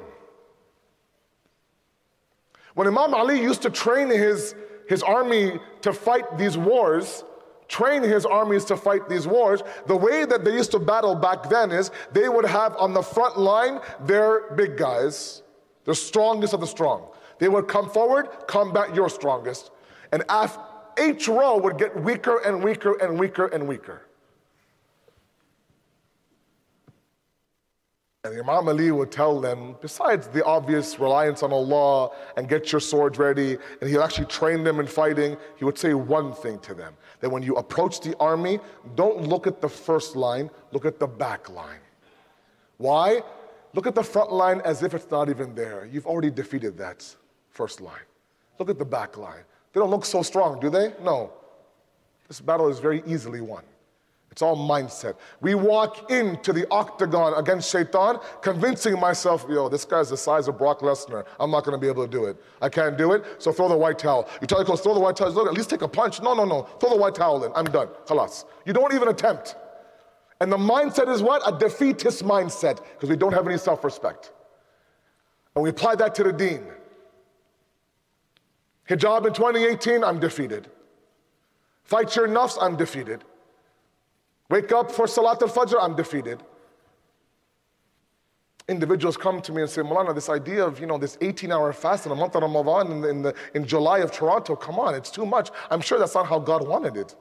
When Imam Ali used to train his, his army to fight these wars, train his armies to fight these wars, the way that they used to battle back then is they would have on the front line their big guys, the strongest of the strong. They would come forward, combat your strongest. And after each row would get weaker and weaker and weaker and weaker. And Imam Ali would tell them, besides the obvious reliance on Allah and get your swords ready, and he'll actually train them in fighting, he would say one thing to them, that when you approach the army, don't look at the first line, look at the back line. Why? Look at the front line as if it's not even there. You've already defeated that first line. Look at the back line. They don't look so strong, do they? No. This battle is very easily won. It's all mindset. We walk into the octagon against Shaitan, convincing myself, yo, this guy's the size of Brock Lesnar. I'm not going to be able to do it. I can't do it, so throw the white towel. You tell your coach, throw the white towel. Look, at least take a punch. No, no, no. Throw the white towel in. I'm done. Khalas. You don't even attempt. And the mindset is what? A defeatist mindset, because we don't have any self-respect. And we apply that to the deen. Hijab in twenty eighteen, I'm defeated. Fight your nafs, I'm defeated. Wake up for Salat al-Fajr, I'm defeated. Individuals come to me and say, Maulana, this idea of, you know, this eighteen hour fast in the month of Ramadan in, the, in, the, in July of Toronto, come on, it's too much. I'm sure that's not how God wanted it.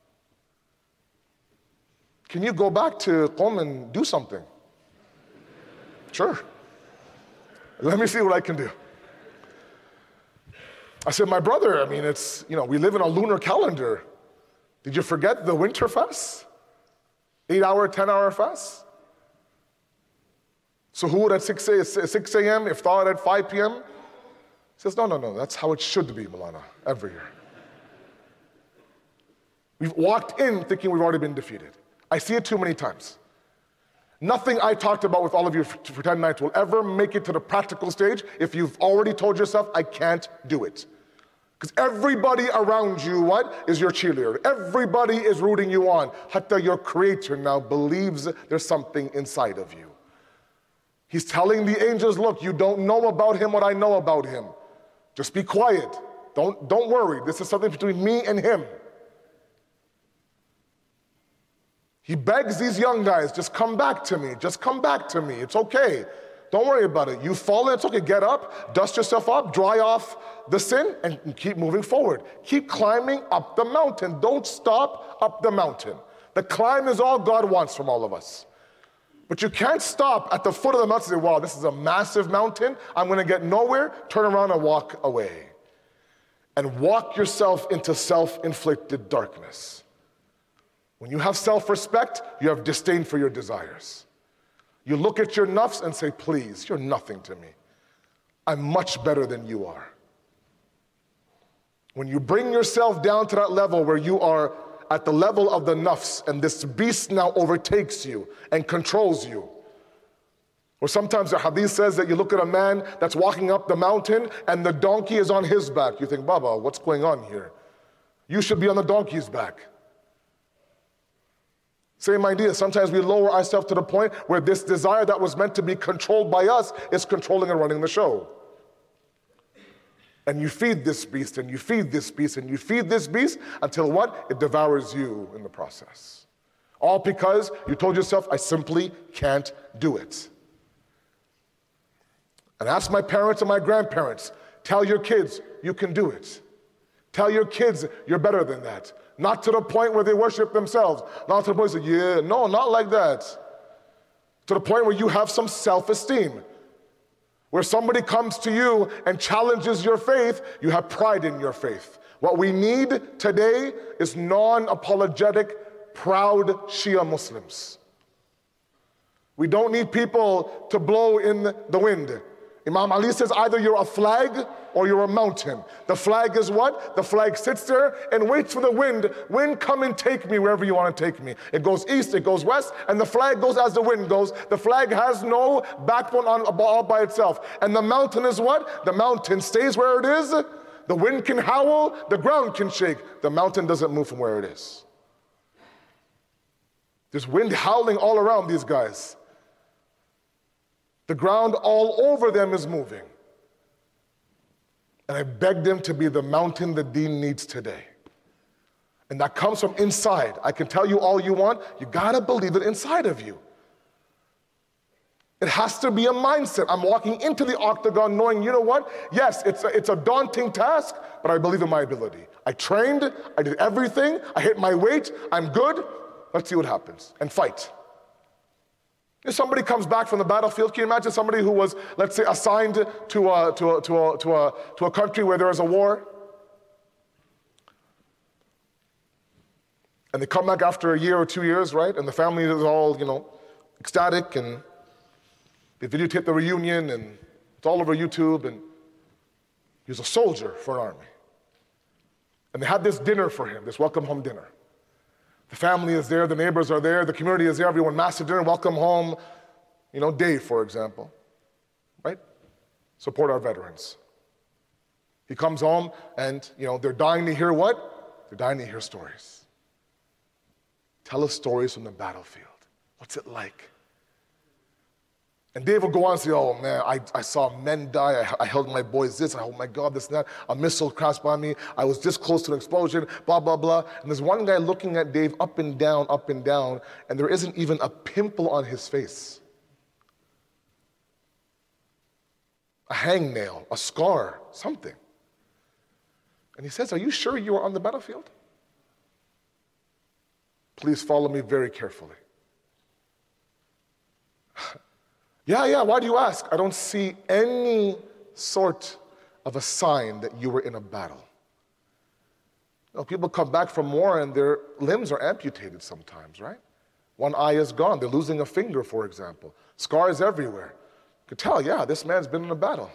Can you go back to Qom and do something? Sure. Let me see what I can do. I said, my brother, I mean, it's, you know, we live in a lunar calendar. Did you forget the winter fast? Eight hour, ten hour fast? Suhoor at six a m, iftar at five p m? He says, no, no, no, that's how it should be, Maulana, every year. We've walked in thinking we've already been defeated. I see it too many times. Nothing I talked about with all of you for ten nights will ever make it to the practical stage if you've already told yourself, I can't do it. Because everybody around you, what, is your cheerleader. Everybody is rooting you on. Hatta your creator now believes there's something inside of you. He's telling the angels, look, you don't know about him what I know about him. Just be quiet. Don't, don't worry. This is something between me and him. He begs these young guys, just come back to me. Just come back to me. It's okay. Don't worry about it. You've fallen, it's okay. Get up, dust yourself up, dry off the sin, and keep moving forward. Keep climbing up the mountain. Don't stop up the mountain. The climb is all God wants from all of us. But you can't stop at the foot of the mountain and say, wow, this is a massive mountain. I'm going to get nowhere. Turn around and walk away. And walk yourself into self-inflicted darkness. When you have self-respect, you have disdain for your desires. You look at your nafs and say, please, you're nothing to me. I'm much better than you are. When you bring yourself down to that level where you are at the level of the nafs and this beast now overtakes you and controls you. Or sometimes the hadith says that you look at a man that's walking up the mountain and the donkey is on his back. You think, Baba, what's going on here? You should be on the donkey's back. Same idea. Sometimes we lower ourselves to the point where this desire that was meant to be controlled by us is controlling and running the show. And you feed this beast, and you feed this beast, and you feed this beast until what? It devours you in the process. All because you told yourself, I simply can't do it. And ask my parents and my grandparents, tell your kids, you can do it. Tell your kids, you're better than that. Not to the point where they worship themselves. Not to the point where they say, yeah, no, not like that. To the point where you have some self-esteem. Where somebody comes to you and challenges your faith, you have pride in your faith. What we need today is non-apologetic, proud Shia Muslims. We don't need people to blow in the wind. Imam Ali says either you're a flag or you're a mountain. The flag is what? The flag sits there and waits for the wind. Wind, come and take me wherever you want to take me. It goes east, it goes west, and the flag goes as the wind goes. The flag has no backbone on, all by itself. And the mountain is what? The mountain stays where it is. The wind can howl, the ground can shake. The mountain doesn't move from where it is. There's wind howling all around these guys. The ground all over them is moving. And I beg them to be the mountain the deen needs today. And that comes from inside. I can tell you all you want, you gotta believe it inside of you. It has to be a mindset. I'm walking into the octagon knowing, you know what? Yes, it's a, it's a daunting task, but I believe in my ability. I trained, I did everything, I hit my weight, I'm good. Let's see what happens, and fight. If somebody comes back from the battlefield, can you imagine somebody who was, let's say, assigned to a, to a, to a, to a, to a country where there is a war? And they come back after a year or two years, right? And the family is all, you know, ecstatic, and they videotape the reunion, and it's all over YouTube, and he was a soldier for an army. And they had this dinner for him, this welcome home dinner. The family is there, the neighbors are there, the community is there, everyone, massive dinner, welcome home. You know, Dave, for example, right? Support our veterans. He comes home and, you know, they're dying to hear what? They're dying to hear stories. Tell us stories from the battlefield. What's it like? And Dave will go on and say, oh man, I, I saw men die, I, I held my boys this, oh my God, this and that, a missile crashed by me, I was this close to an explosion, blah, blah, blah. And there's one guy looking at Dave up and down, up and down, and there isn't even a pimple on his face. A hangnail, a scar, something. And he says, are you sure you were on the battlefield? Please follow me very carefully. Yeah, yeah, why do you ask? I don't see any sort of a sign that you were in a battle. You know, people come back from war and their limbs are amputated sometimes, right? One eye is gone, they're losing a finger, for example. Scars everywhere. You could tell, yeah, this man's been in a battle.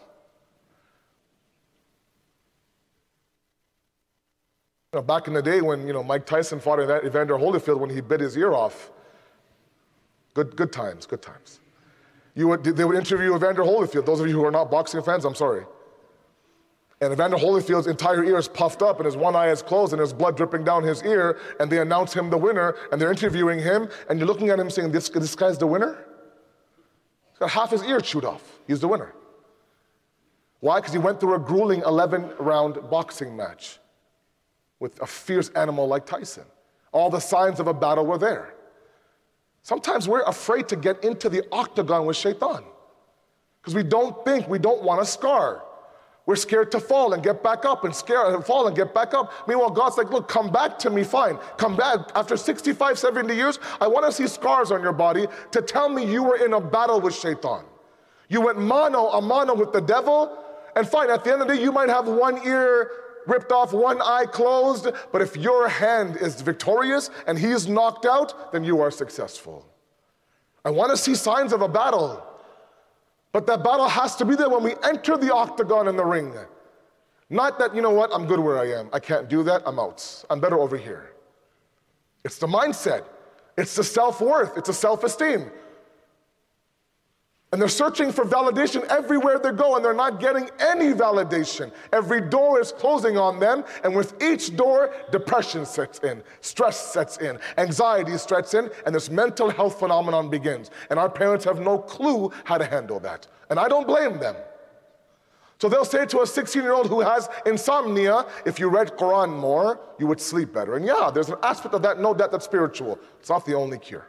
You know, back in the day when, you know, Mike Tyson fought Evander Holyfield when he bit his ear off. Good, good times, good times. You would, they would interview Evander Holyfield. Those of you who are not boxing fans, I'm sorry. And Evander Holyfield's entire ear is puffed up and his one eye is closed and there's blood dripping down his ear, and they announce him the winner and they're interviewing him and you're looking at him saying, this, this guy's the winner? He's got half his ear chewed off. He's the winner. Why? Because he went through a grueling eleven round boxing match with a fierce animal like Tyson. All the signs of a battle were there. Sometimes we're afraid to get into the octagon with Shaitan. Because we don't think, we don't want a scar. We're scared to fall and get back up and scare and fall and get back up. Meanwhile, God's like, look, come back to me, fine. Come back. After sixty-five, seventy years, I want to see scars on your body to tell me you were in a battle with Shaitan. You went mano a mano with the devil, and fine, at the end of the day, you might have one ear ripped off, one eye closed, but if your hand is victorious and he's knocked out, then you are successful. I want to see signs of a battle. But that battle has to be there when we enter the octagon and the ring. Not that, you know what, I'm good where I am. I can't do that, I'm out. I'm better over here. It's the mindset. It's the self-worth. It's the self-esteem. And they're searching for validation everywhere they go, and they're not getting any validation. Every door is closing on them, and with each door, depression sets in, stress sets in, anxiety sets in, and this mental health phenomenon begins. And our parents have no clue how to handle that. And I don't blame them. So they'll say to a sixteen-year-old who has insomnia, if you read Quran more, you would sleep better. And yeah, there's an aspect of that, no doubt, that's spiritual. It's not the only cure.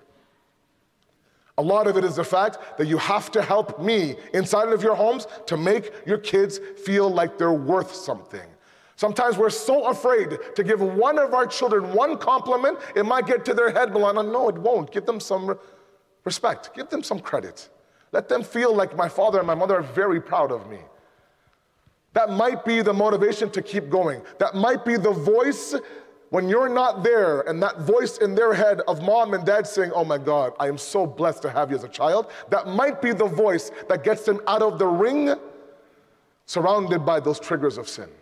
A lot of it is the fact that you have to help me inside of your homes to make your kids feel like they're worth something. Sometimes we're so afraid to give one of our children one compliment, it might get to their head, Milana. No, it won't. Give them some respect. Give them some credit. Let them feel like my father and my mother are very proud of me. That might be the motivation to keep going. That might be the voice when you're not there, and that voice in their head of mom and dad saying, oh my God, I am so blessed to have you as a child, that might be the voice that gets them out of the ring, surrounded by those triggers of sin.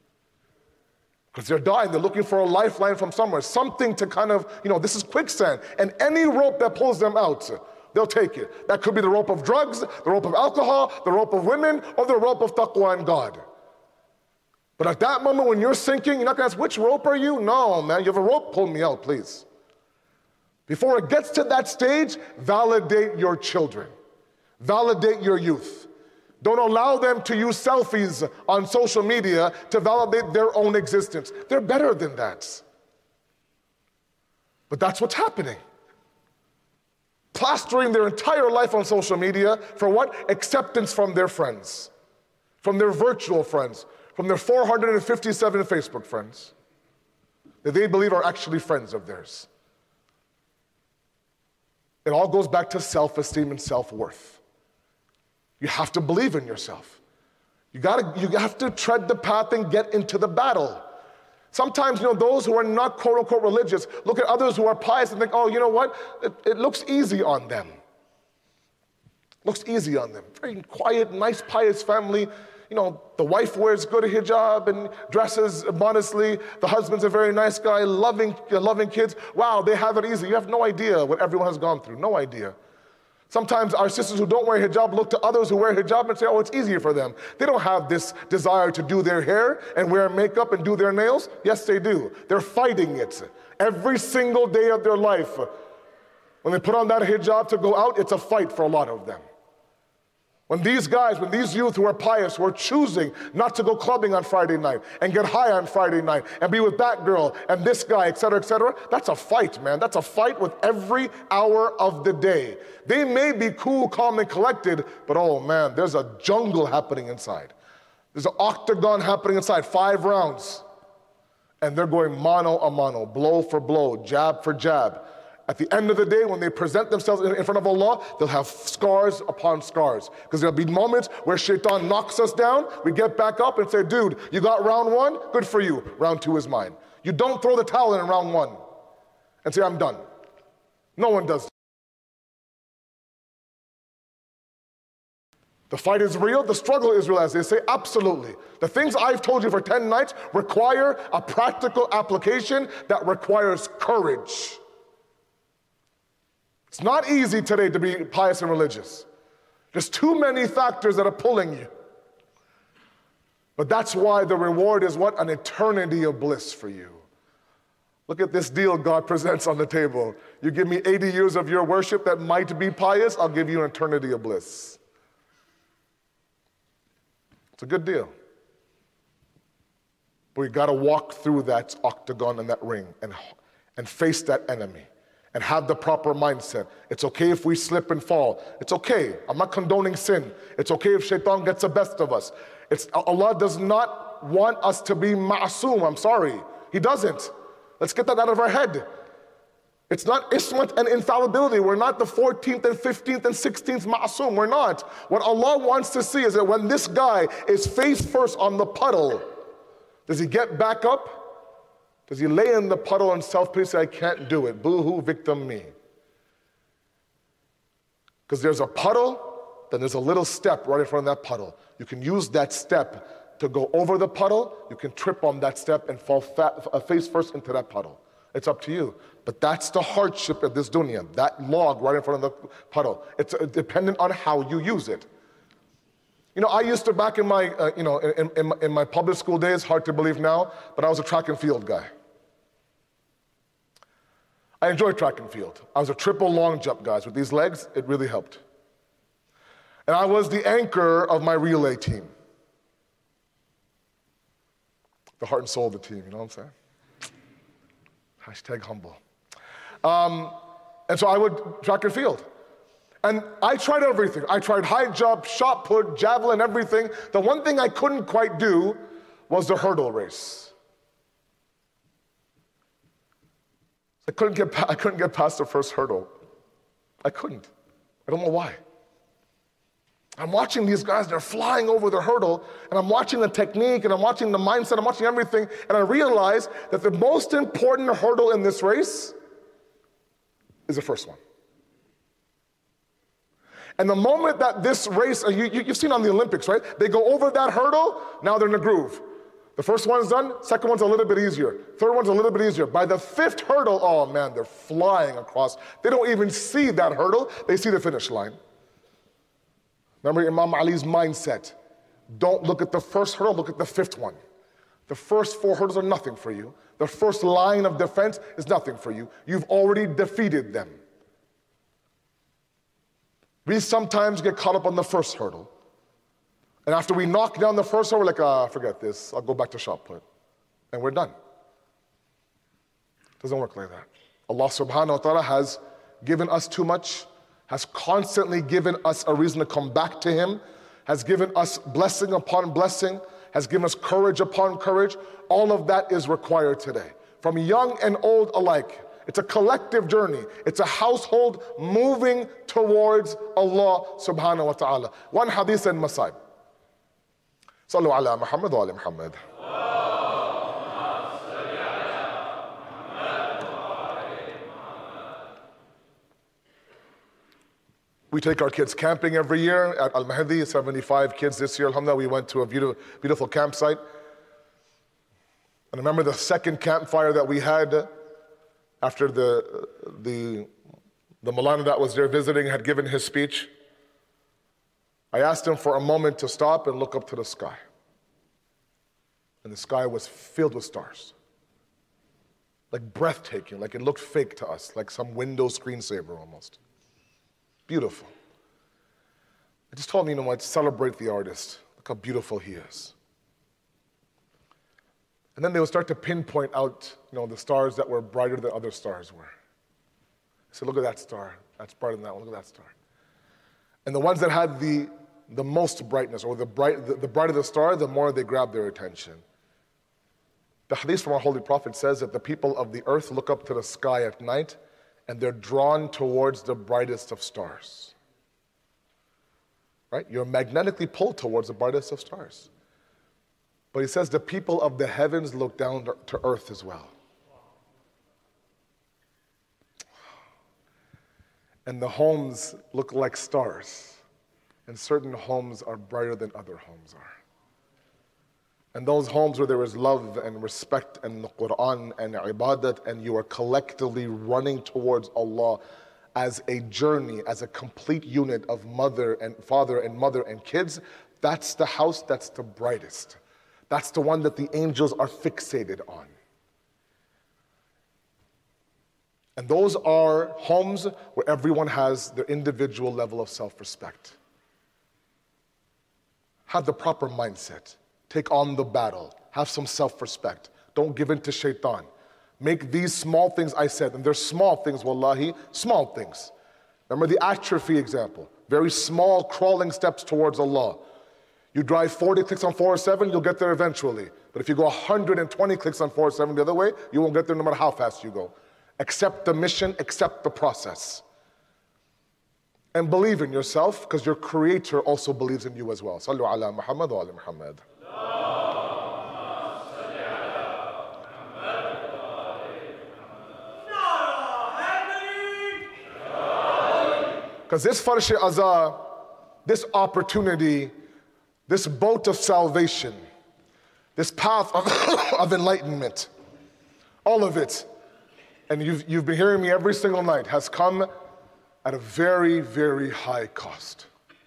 Because they're dying, they're looking for a lifeline from somewhere, something to kind of, you know, this is quicksand, and any rope that pulls them out, they'll take it. That could be the rope of drugs, the rope of alcohol, the rope of women, or the rope of taqwa and God. But at that moment when you're sinking, you're not going to ask, which rope are you? No, man, you have a rope, pull me out, please. Before it gets to that stage, validate your children. Validate your youth. Don't allow them to use selfies on social media to validate their own existence. They're better than that. But that's what's happening. Plastering their entire life on social media for what? Acceptance from their friends, from their virtual friends, from their four hundred fifty-seven Facebook friends that they believe are actually friends of theirs. It all goes back to self-esteem and self-worth. You have to believe in yourself. You gotta, you have to tread the path and get into the battle. Sometimes, you know, those who are not quote-unquote religious look at others who are pious and think, oh, you know what? It, it looks easy on them. Looks easy on them. Very quiet, nice, pious family. You know, the wife wears good hijab and dresses modestly. The husband's a very nice guy, loving, loving kids. Wow, they have it easy. You have no idea what everyone has gone through. No idea. Sometimes our sisters who don't wear hijab look to others who wear hijab and say, oh, it's easier for them. They don't have this desire to do their hair and wear makeup and do their nails. Yes, they do. They're fighting it every single day of their life. When they put on that hijab to go out, it's a fight for a lot of them. When these guys, when these youth who are pious, who are choosing not to go clubbing on Friday night and get high on Friday night and be with that girl and this guy, et cetera, et cetera, that's a fight, man. That's a fight with every hour of the day. They may be cool, calm, and collected, but oh man, there's a jungle happening inside. There's an octagon happening inside, five rounds. And they're going mano a mano, blow for blow, jab for jab. At the end of the day, when they present themselves in front of Allah, they'll have scars upon scars. Because there'll be moments where Shaitan knocks us down, we get back up and say, dude, you got round one? Good for you. Round two is mine. You don't throw the towel in round one and say, I'm done. No one does. The fight is real, the struggle is real, as they say, absolutely. The things I've told you for ten nights require a practical application that requires courage. It's not easy today to be pious and religious. There's too many factors that are pulling you. But that's why the reward is what? An eternity of bliss for you. Look at this deal God presents on the table. You give me eighty years of your worship that might be pious, I'll give you an eternity of bliss. It's a good deal. But we got to walk through that octagon and that ring and, and face that enemy. and have the proper mindset. It's okay if we slip and fall. It's okay. I'm not condoning sin. It's okay if shaitan gets the best of us. It's, Allah does not want us to be ma'soom. I'm sorry. He doesn't. Let's get that out of our head. It's not ismat and infallibility. We're not the fourteenth and fifteenth and sixteenth ma'soom. We're not. What Allah wants to see is that when this guy is face first on the puddle, does he get back up? Does he lay in the puddle and self-pity say, I can't do it, boo-hoo, victim me? Because there's a puddle, then there's a little step right in front of that puddle. You can use that step to go over the puddle. You can trip on that step and fall fat, face first into that puddle. It's up to you. But that's the hardship of this dunya, that log right in front of the puddle. It's dependent on how you use it. You know, I used to, back in my, uh, you know, in, in, in my public school days, hard to believe now, but I was a track and field guy. I enjoyed track and field. I was a triple long jump, guys. With these legs, it really helped. And I was the anchor of my relay team. The heart and soul of the team, you know what I'm saying? Hashtag humble. Um, and so I would track and field. And I tried everything. I tried high jump, shot put, javelin, everything. The one thing I couldn't quite do was the hurdle race. I couldn't get, I couldn't get past the first hurdle. I couldn't. I don't know why. I'm watching these guys, they're flying over the hurdle, and I'm watching the technique, and I'm watching the mindset, I'm watching everything, and I realize that the most important hurdle in this race is the first one. And the moment that this race, you, you, you've seen on the Olympics, right? They go over that hurdle, now they're in a groove. The first one's done, second one's a little bit easier. Third one's a little bit easier. By the fifth hurdle, oh man, they're flying across. They don't even see that hurdle, they see the finish line. Remember Imam Ali's mindset. Don't look at the first hurdle, look at the fifth one. The first four hurdles are nothing for you. The first line of defense is nothing for you. You've already defeated them. We sometimes get caught up on the first hurdle. And after we knock down the first hurdle, we're like, ah, forget this. I'll go back to shot put. And we're done. It doesn't work like that. Allah subhanahu wa ta'ala has given us too much, has constantly given us a reason to come back to Him, has given us blessing upon blessing, has given us courage upon courage. All of that is required today, from young and old alike. It's a collective journey. It's a household moving towards Allah subhanahu wa ta'ala. One hadith in Masa'ib. Sallu ala Muhammad wa ala Muhammad. We take our kids camping every year at Al-Mahdi, seventy-five kids this year. Alhamdulillah, we went to a beautiful, beautiful campsite. And I remember the second campfire that we had after the, the, the Maulana that was there visiting had given his speech. I asked him for a moment to stop and look up to the sky. And the sky was filled with stars. Like breathtaking, like it looked fake to us, like some Windows screensaver almost. Beautiful. I just told him, you know what, celebrate the artist. Look how beautiful he is. And then they would start to pinpoint out, you know, the stars that were brighter than other stars were. I said, look at that star. That's brighter than that one. Look at that star. And the ones that had the, the most brightness, or the, bright, the, the brighter the star, the more they grabbed their attention. The hadith from our Holy Prophet says that the people of the earth look up to the sky at night and they're drawn towards the brightest of stars. Right? You're magnetically pulled towards the brightest of stars. But he says the people of the heavens look down to earth as well. And the homes look like stars. And certain homes are brighter than other homes are. And those homes where there is love and respect and the Quran and ibadat, and you are collectively running towards Allah as a journey, as a complete unit of mother and father and mother and kids, that's the house that's the brightest. That's the one that the angels are fixated on. And those are homes where everyone has their individual level of self-respect. Have the proper mindset. Take on the battle. Have some self-respect. Don't give in to shaitan. Make these small things I said, and they're small things, wallahi, small things. Remember the atrophy example. Very small crawling steps towards Allah. You drive forty clicks on four oh seven, you'll get there eventually. But if you go one hundred twenty clicks on four oh seven the other way, you won't get there no matter how fast you go. Accept the mission, accept the process. And believe in yourself, because your Creator also believes in you as well. Sallu ala Muhammad wa ala Muhammad. Because this Farsh Azza, this opportunity, this boat of salvation, this path of, of enlightenment, all of it, and you've, you've been hearing me every single night, has come at a very, very high cost.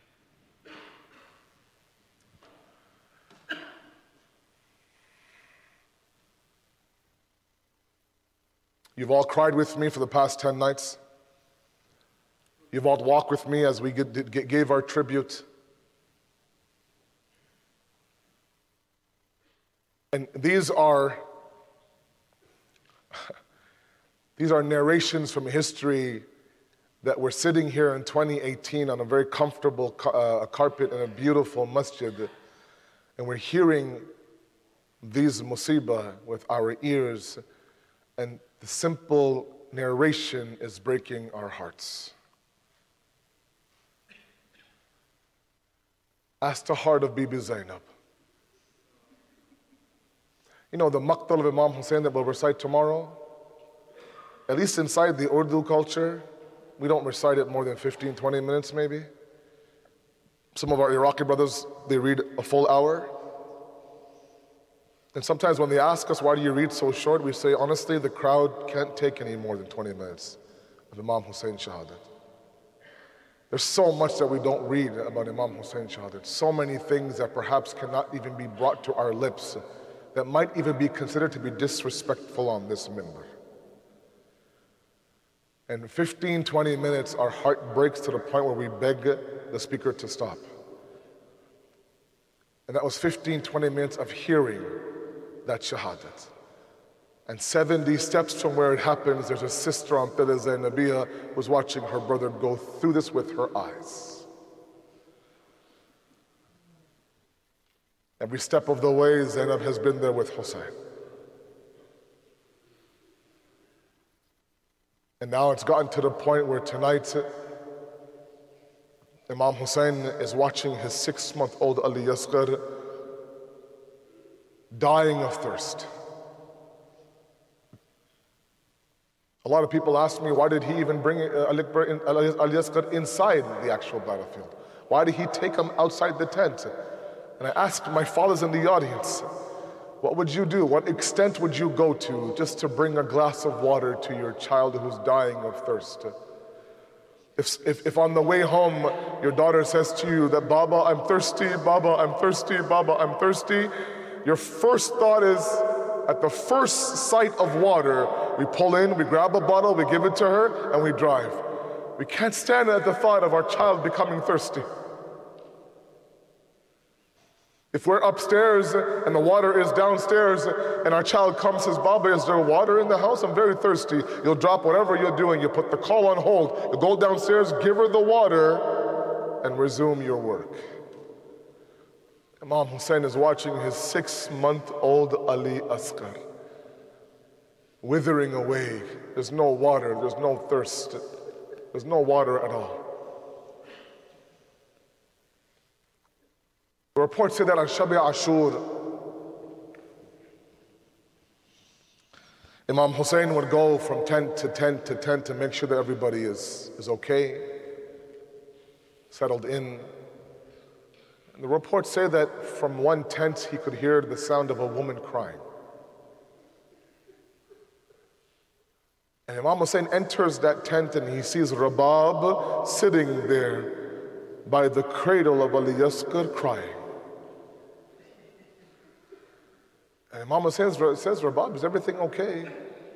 You've all cried with me for the past ten nights. You've all walked with me as we get, get, gave our tribute. And these are, these are narrations from history that we're sitting here in twenty eighteen on a very comfortable uh, carpet in a beautiful masjid, and we're hearing these musibah with our ears, and the simple narration is breaking our hearts. Ask the heart of Bibi Zainab. You know, the Maqtal of Imam Hussein that we'll recite tomorrow, at least inside the Urdu culture, we don't recite it more than fifteen, twenty minutes maybe. Some of our Iraqi brothers, they read a full hour. And sometimes when they ask us, why do you read so short? We say, honestly, the crowd can't take any more than twenty minutes of Imam Hussein Shahadat. There's so much that we don't read about Imam Hussein Shahadat. So many things that perhaps cannot even be brought to our lips, that might even be considered to be disrespectful on this minbar. And fifteen, twenty minutes, our heart breaks to the point where we beg the speaker to stop. And that was fifteen, twenty minutes of hearing that shahadat. And seventy steps from where it happens, there's a sister on Tele Zainabiyya who's watching her brother go through this with her eyes. Every step of the way, Zainab has been there with Hussein. And now it's gotten to the point where tonight, Imam Hussein is watching his six-month-old Ali Asghar dying of thirst. A lot of people ask me, why did he even bring Ali Asghar inside the actual battlefield? Why did he take him outside the tent? And I asked my fathers in the audience, what would you do? What extent would you go to just to bring a glass of water to your child who's dying of thirst? If, if, if on the way home, your daughter says to you that, Baba, I'm thirsty, Baba, I'm thirsty, Baba, I'm thirsty, your first thought is, at the first sight of water, we pull in, we grab a bottle, we give it to her, and we drive. We can't stand at the thought of our child becoming thirsty. If we're upstairs and the water is downstairs and our child comes and says, Baba, is there water in the house? I'm very thirsty. You'll drop whatever you're doing. You put the call on hold. You go downstairs, give her the water, and resume your work. Imam Hussein is watching his six-month-old Ali Asghar withering away. There's no water. There's no thirst. There's no water at all. The reports say that on Shab-e Ashur, Imam Hussein would go from tent to tent to tent to make sure that everybody is, is okay, settled in. And the reports say that from one tent he could hear the sound of a woman crying. And Imam Hussein enters that tent and he sees Rabab sitting there by the cradle of Ali Asghar crying. And Imam Hussein says, Rabab, is everything okay?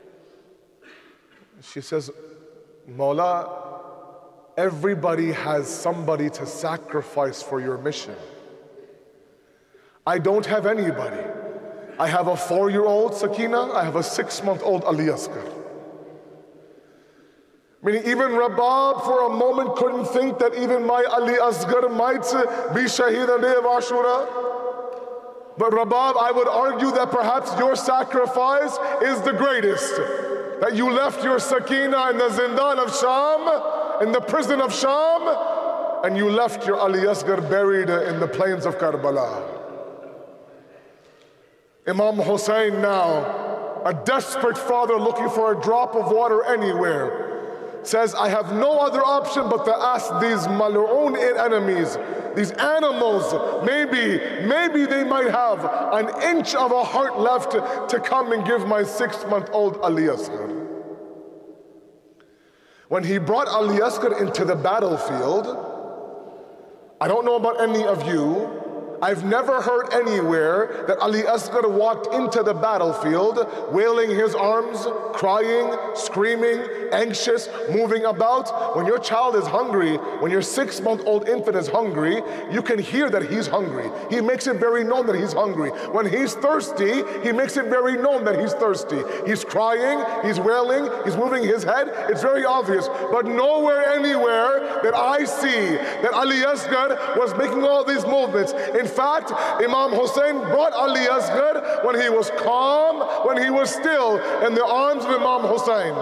She says, Mawla, everybody has somebody to sacrifice for your mission. I don't have anybody. I have a four-year-old Sakina, I have a six-month-old Ali Asghar. Meaning even Rabab for a moment couldn't think that even my Ali Asghar might be Shaheed on the day of Ashura. But Rabab, I would argue that perhaps your sacrifice is the greatest. That you left your Sakina in the Zindan of Sham, in the prison of Sham, and you left your Ali Asghar buried in the plains of Karbala. Imam Hussein now, a desperate father looking for a drop of water anywhere, says, I have no other option but to ask these mal'oon enemies, these animals, maybe, maybe they might have an inch of a heart left to come and give my six-month-old Ali Asghar. When he brought Ali Asghar into the battlefield, I don't know about any of you, I've never heard anywhere that Ali Asghar walked into the battlefield wailing his arms, crying, screaming, anxious, moving about. When your child is hungry, when your six-month-old infant is hungry, you can hear that he's hungry. He makes it very known that he's hungry. When he's thirsty, he makes it very known that he's thirsty. He's crying, he's wailing, he's moving his head. It's very obvious. But nowhere anywhere that I see that Ali Asghar was making all these movements. In fact, Imam Hussein brought Ali Asghar when he was calm, when he was still in the arms of Imam Hussein.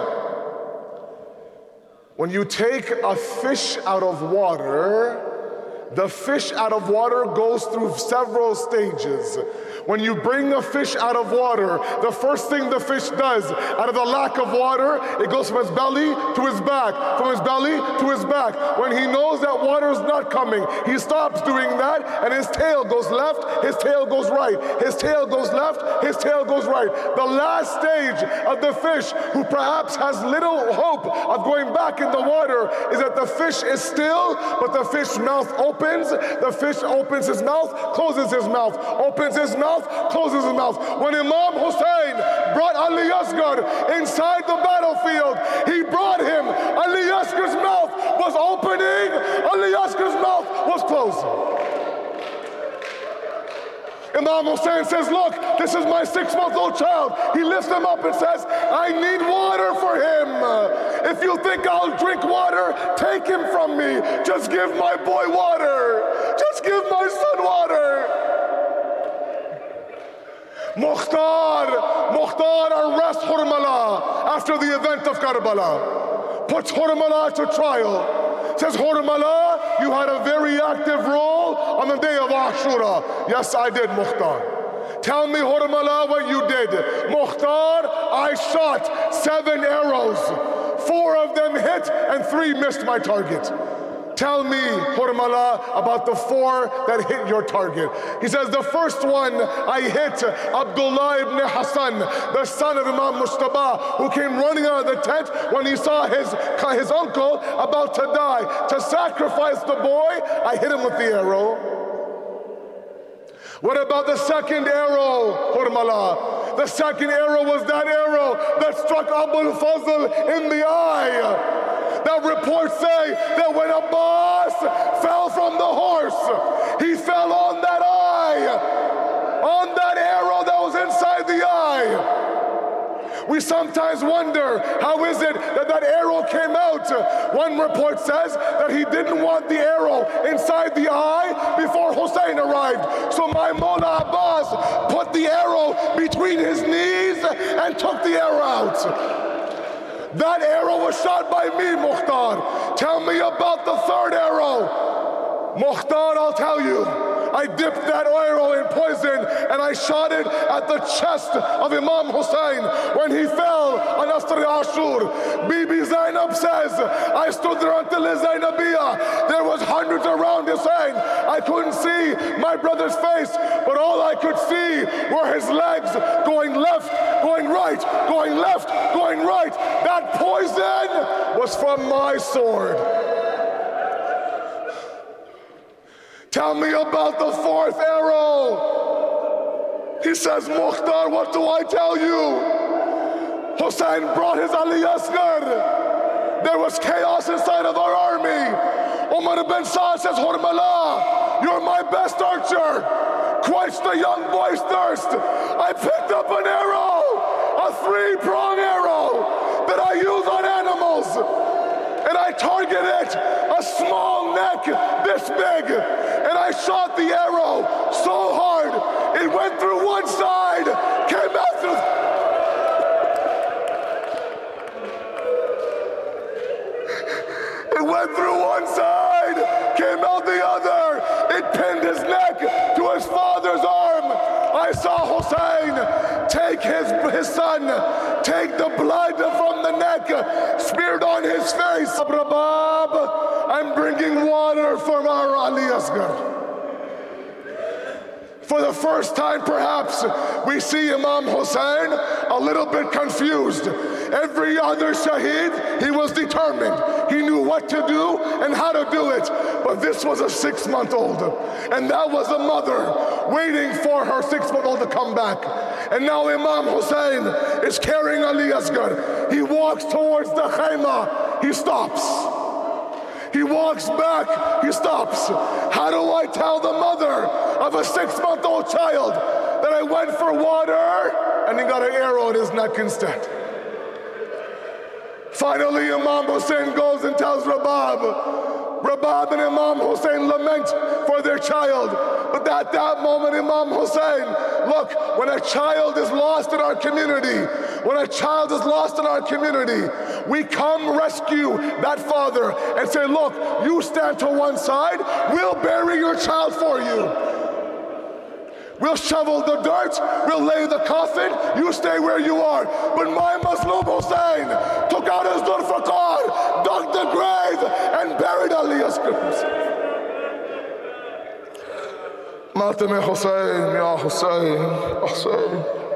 When you take a fish out of water, the fish out of water goes through several stages. When you bring a fish out of water, the first thing the fish does, out of the lack of water, it goes from his belly to his back, from his belly to his back. When he knows that water is not coming, he stops doing that, and his tail goes left, his tail goes right, his tail goes left, his tail goes right. The last stage of the fish, who perhaps has little hope of going back in the water, is that the fish is still, but the fish's mouth opens, the fish opens his mouth, closes his mouth, opens his mouth, closes his mouth. When Imam Hussein brought Ali Asghar inside the battlefield, he brought him. Ali Asghar's mouth was opening, Ali Asghar's mouth was closing. Imam Hussein says, look, this is my six-month-old child. He lifts him up and says, I need water for him. If you think I'll drink water, take him from me. Just give my boy water. Just give my son water. Mukhtar, Mukhtar arrests Hurmala after the event of Karbala. Puts Hurmala to trial. Says, Hurmala, you had a very active role on the day of Ashura. Yes, I did, Mukhtar. Tell me, Hurmala, what you did. Mukhtar, I shot seven arrows. Four of them hit and three missed my target. Tell me, Hurmala, about the four that hit your target. He says, the first one I hit Abdullah ibn Hassan, the son of Imam Mujtaba, who came running out of the tent when he saw his, his uncle about to die. To sacrifice the boy, I hit him with the arrow. What about the second arrow, Hurmala? The second arrow was that arrow that struck Abul Fazl in the eye. That reports say that when Abbas fell from the horse, he fell on that eye, on that arrow that was inside the eye. We sometimes wonder, how is it that that arrow came out? One report says that he didn't want the arrow inside the eye before Hussein arrived. So my Mawla Abbas put the arrow between his knees and took the arrow out. That arrow was shot by me, Mukhtar. Tell me about the third arrow. Mukhtar, I'll tell you. I dipped that arrow in poison and I shot it at the chest of Imam Hussein when he fell on Asr Ashur. Bibi Zainab says, I stood there until his Zainabiyah. There was hundreds around Hussein. I couldn't see my brother's face, but all I could see were his legs going left, going right, going left, going right. That poison was from my sword. Tell me about the fourth arrow. He says, Mukhtar, what do I tell you? Hussein brought his Ali Asghar. There was chaos inside of our army. Umar ibn Sa'd says, Hurmala, you're my best archer. quench the young boy's thirst, I picked up an arrow, a three-prong arrow that I use on animals, and I targeted a small neck this big, and I shot the arrow so hard, it went through one side, came out through... It went through one side, came out the other. It pinned his neck to his father's arm. I saw Hussein take his, his son, take the blood from the neck, smeared on his face. Rabab, I'm bringing water from our Ali Asghar. For the first time, perhaps, we see Imam Hussein a little bit confused. Every other Shaheed, he was determined. He knew what to do and how to do it. But this was a six-month-old. And that was a mother waiting for her six-month-old to come back. And now Imam Hussein is carrying Ali Asghar. He walks towards the khayma. He stops. He walks back, he stops. How do I tell the mother of a six-month-old child that I went for water and he got an arrow in his neck instead? Finally, Imam Hussein goes and tells Rabab. Rabab and Imam Hussein lament for their child. But at that moment, Imam Hussein, look, when a child is lost in our community, when a child is lost in our community, we come rescue that father and say, look, you stand to one side, we'll bury your child for you. We'll shovel the dirt, we'll lay the coffin, you stay where you are. But my Muslim Hussein took out his Dhulfaqar, dug the grave, and buried Ali Asghar. Matam Hussein, Ya Hussein, Hussein.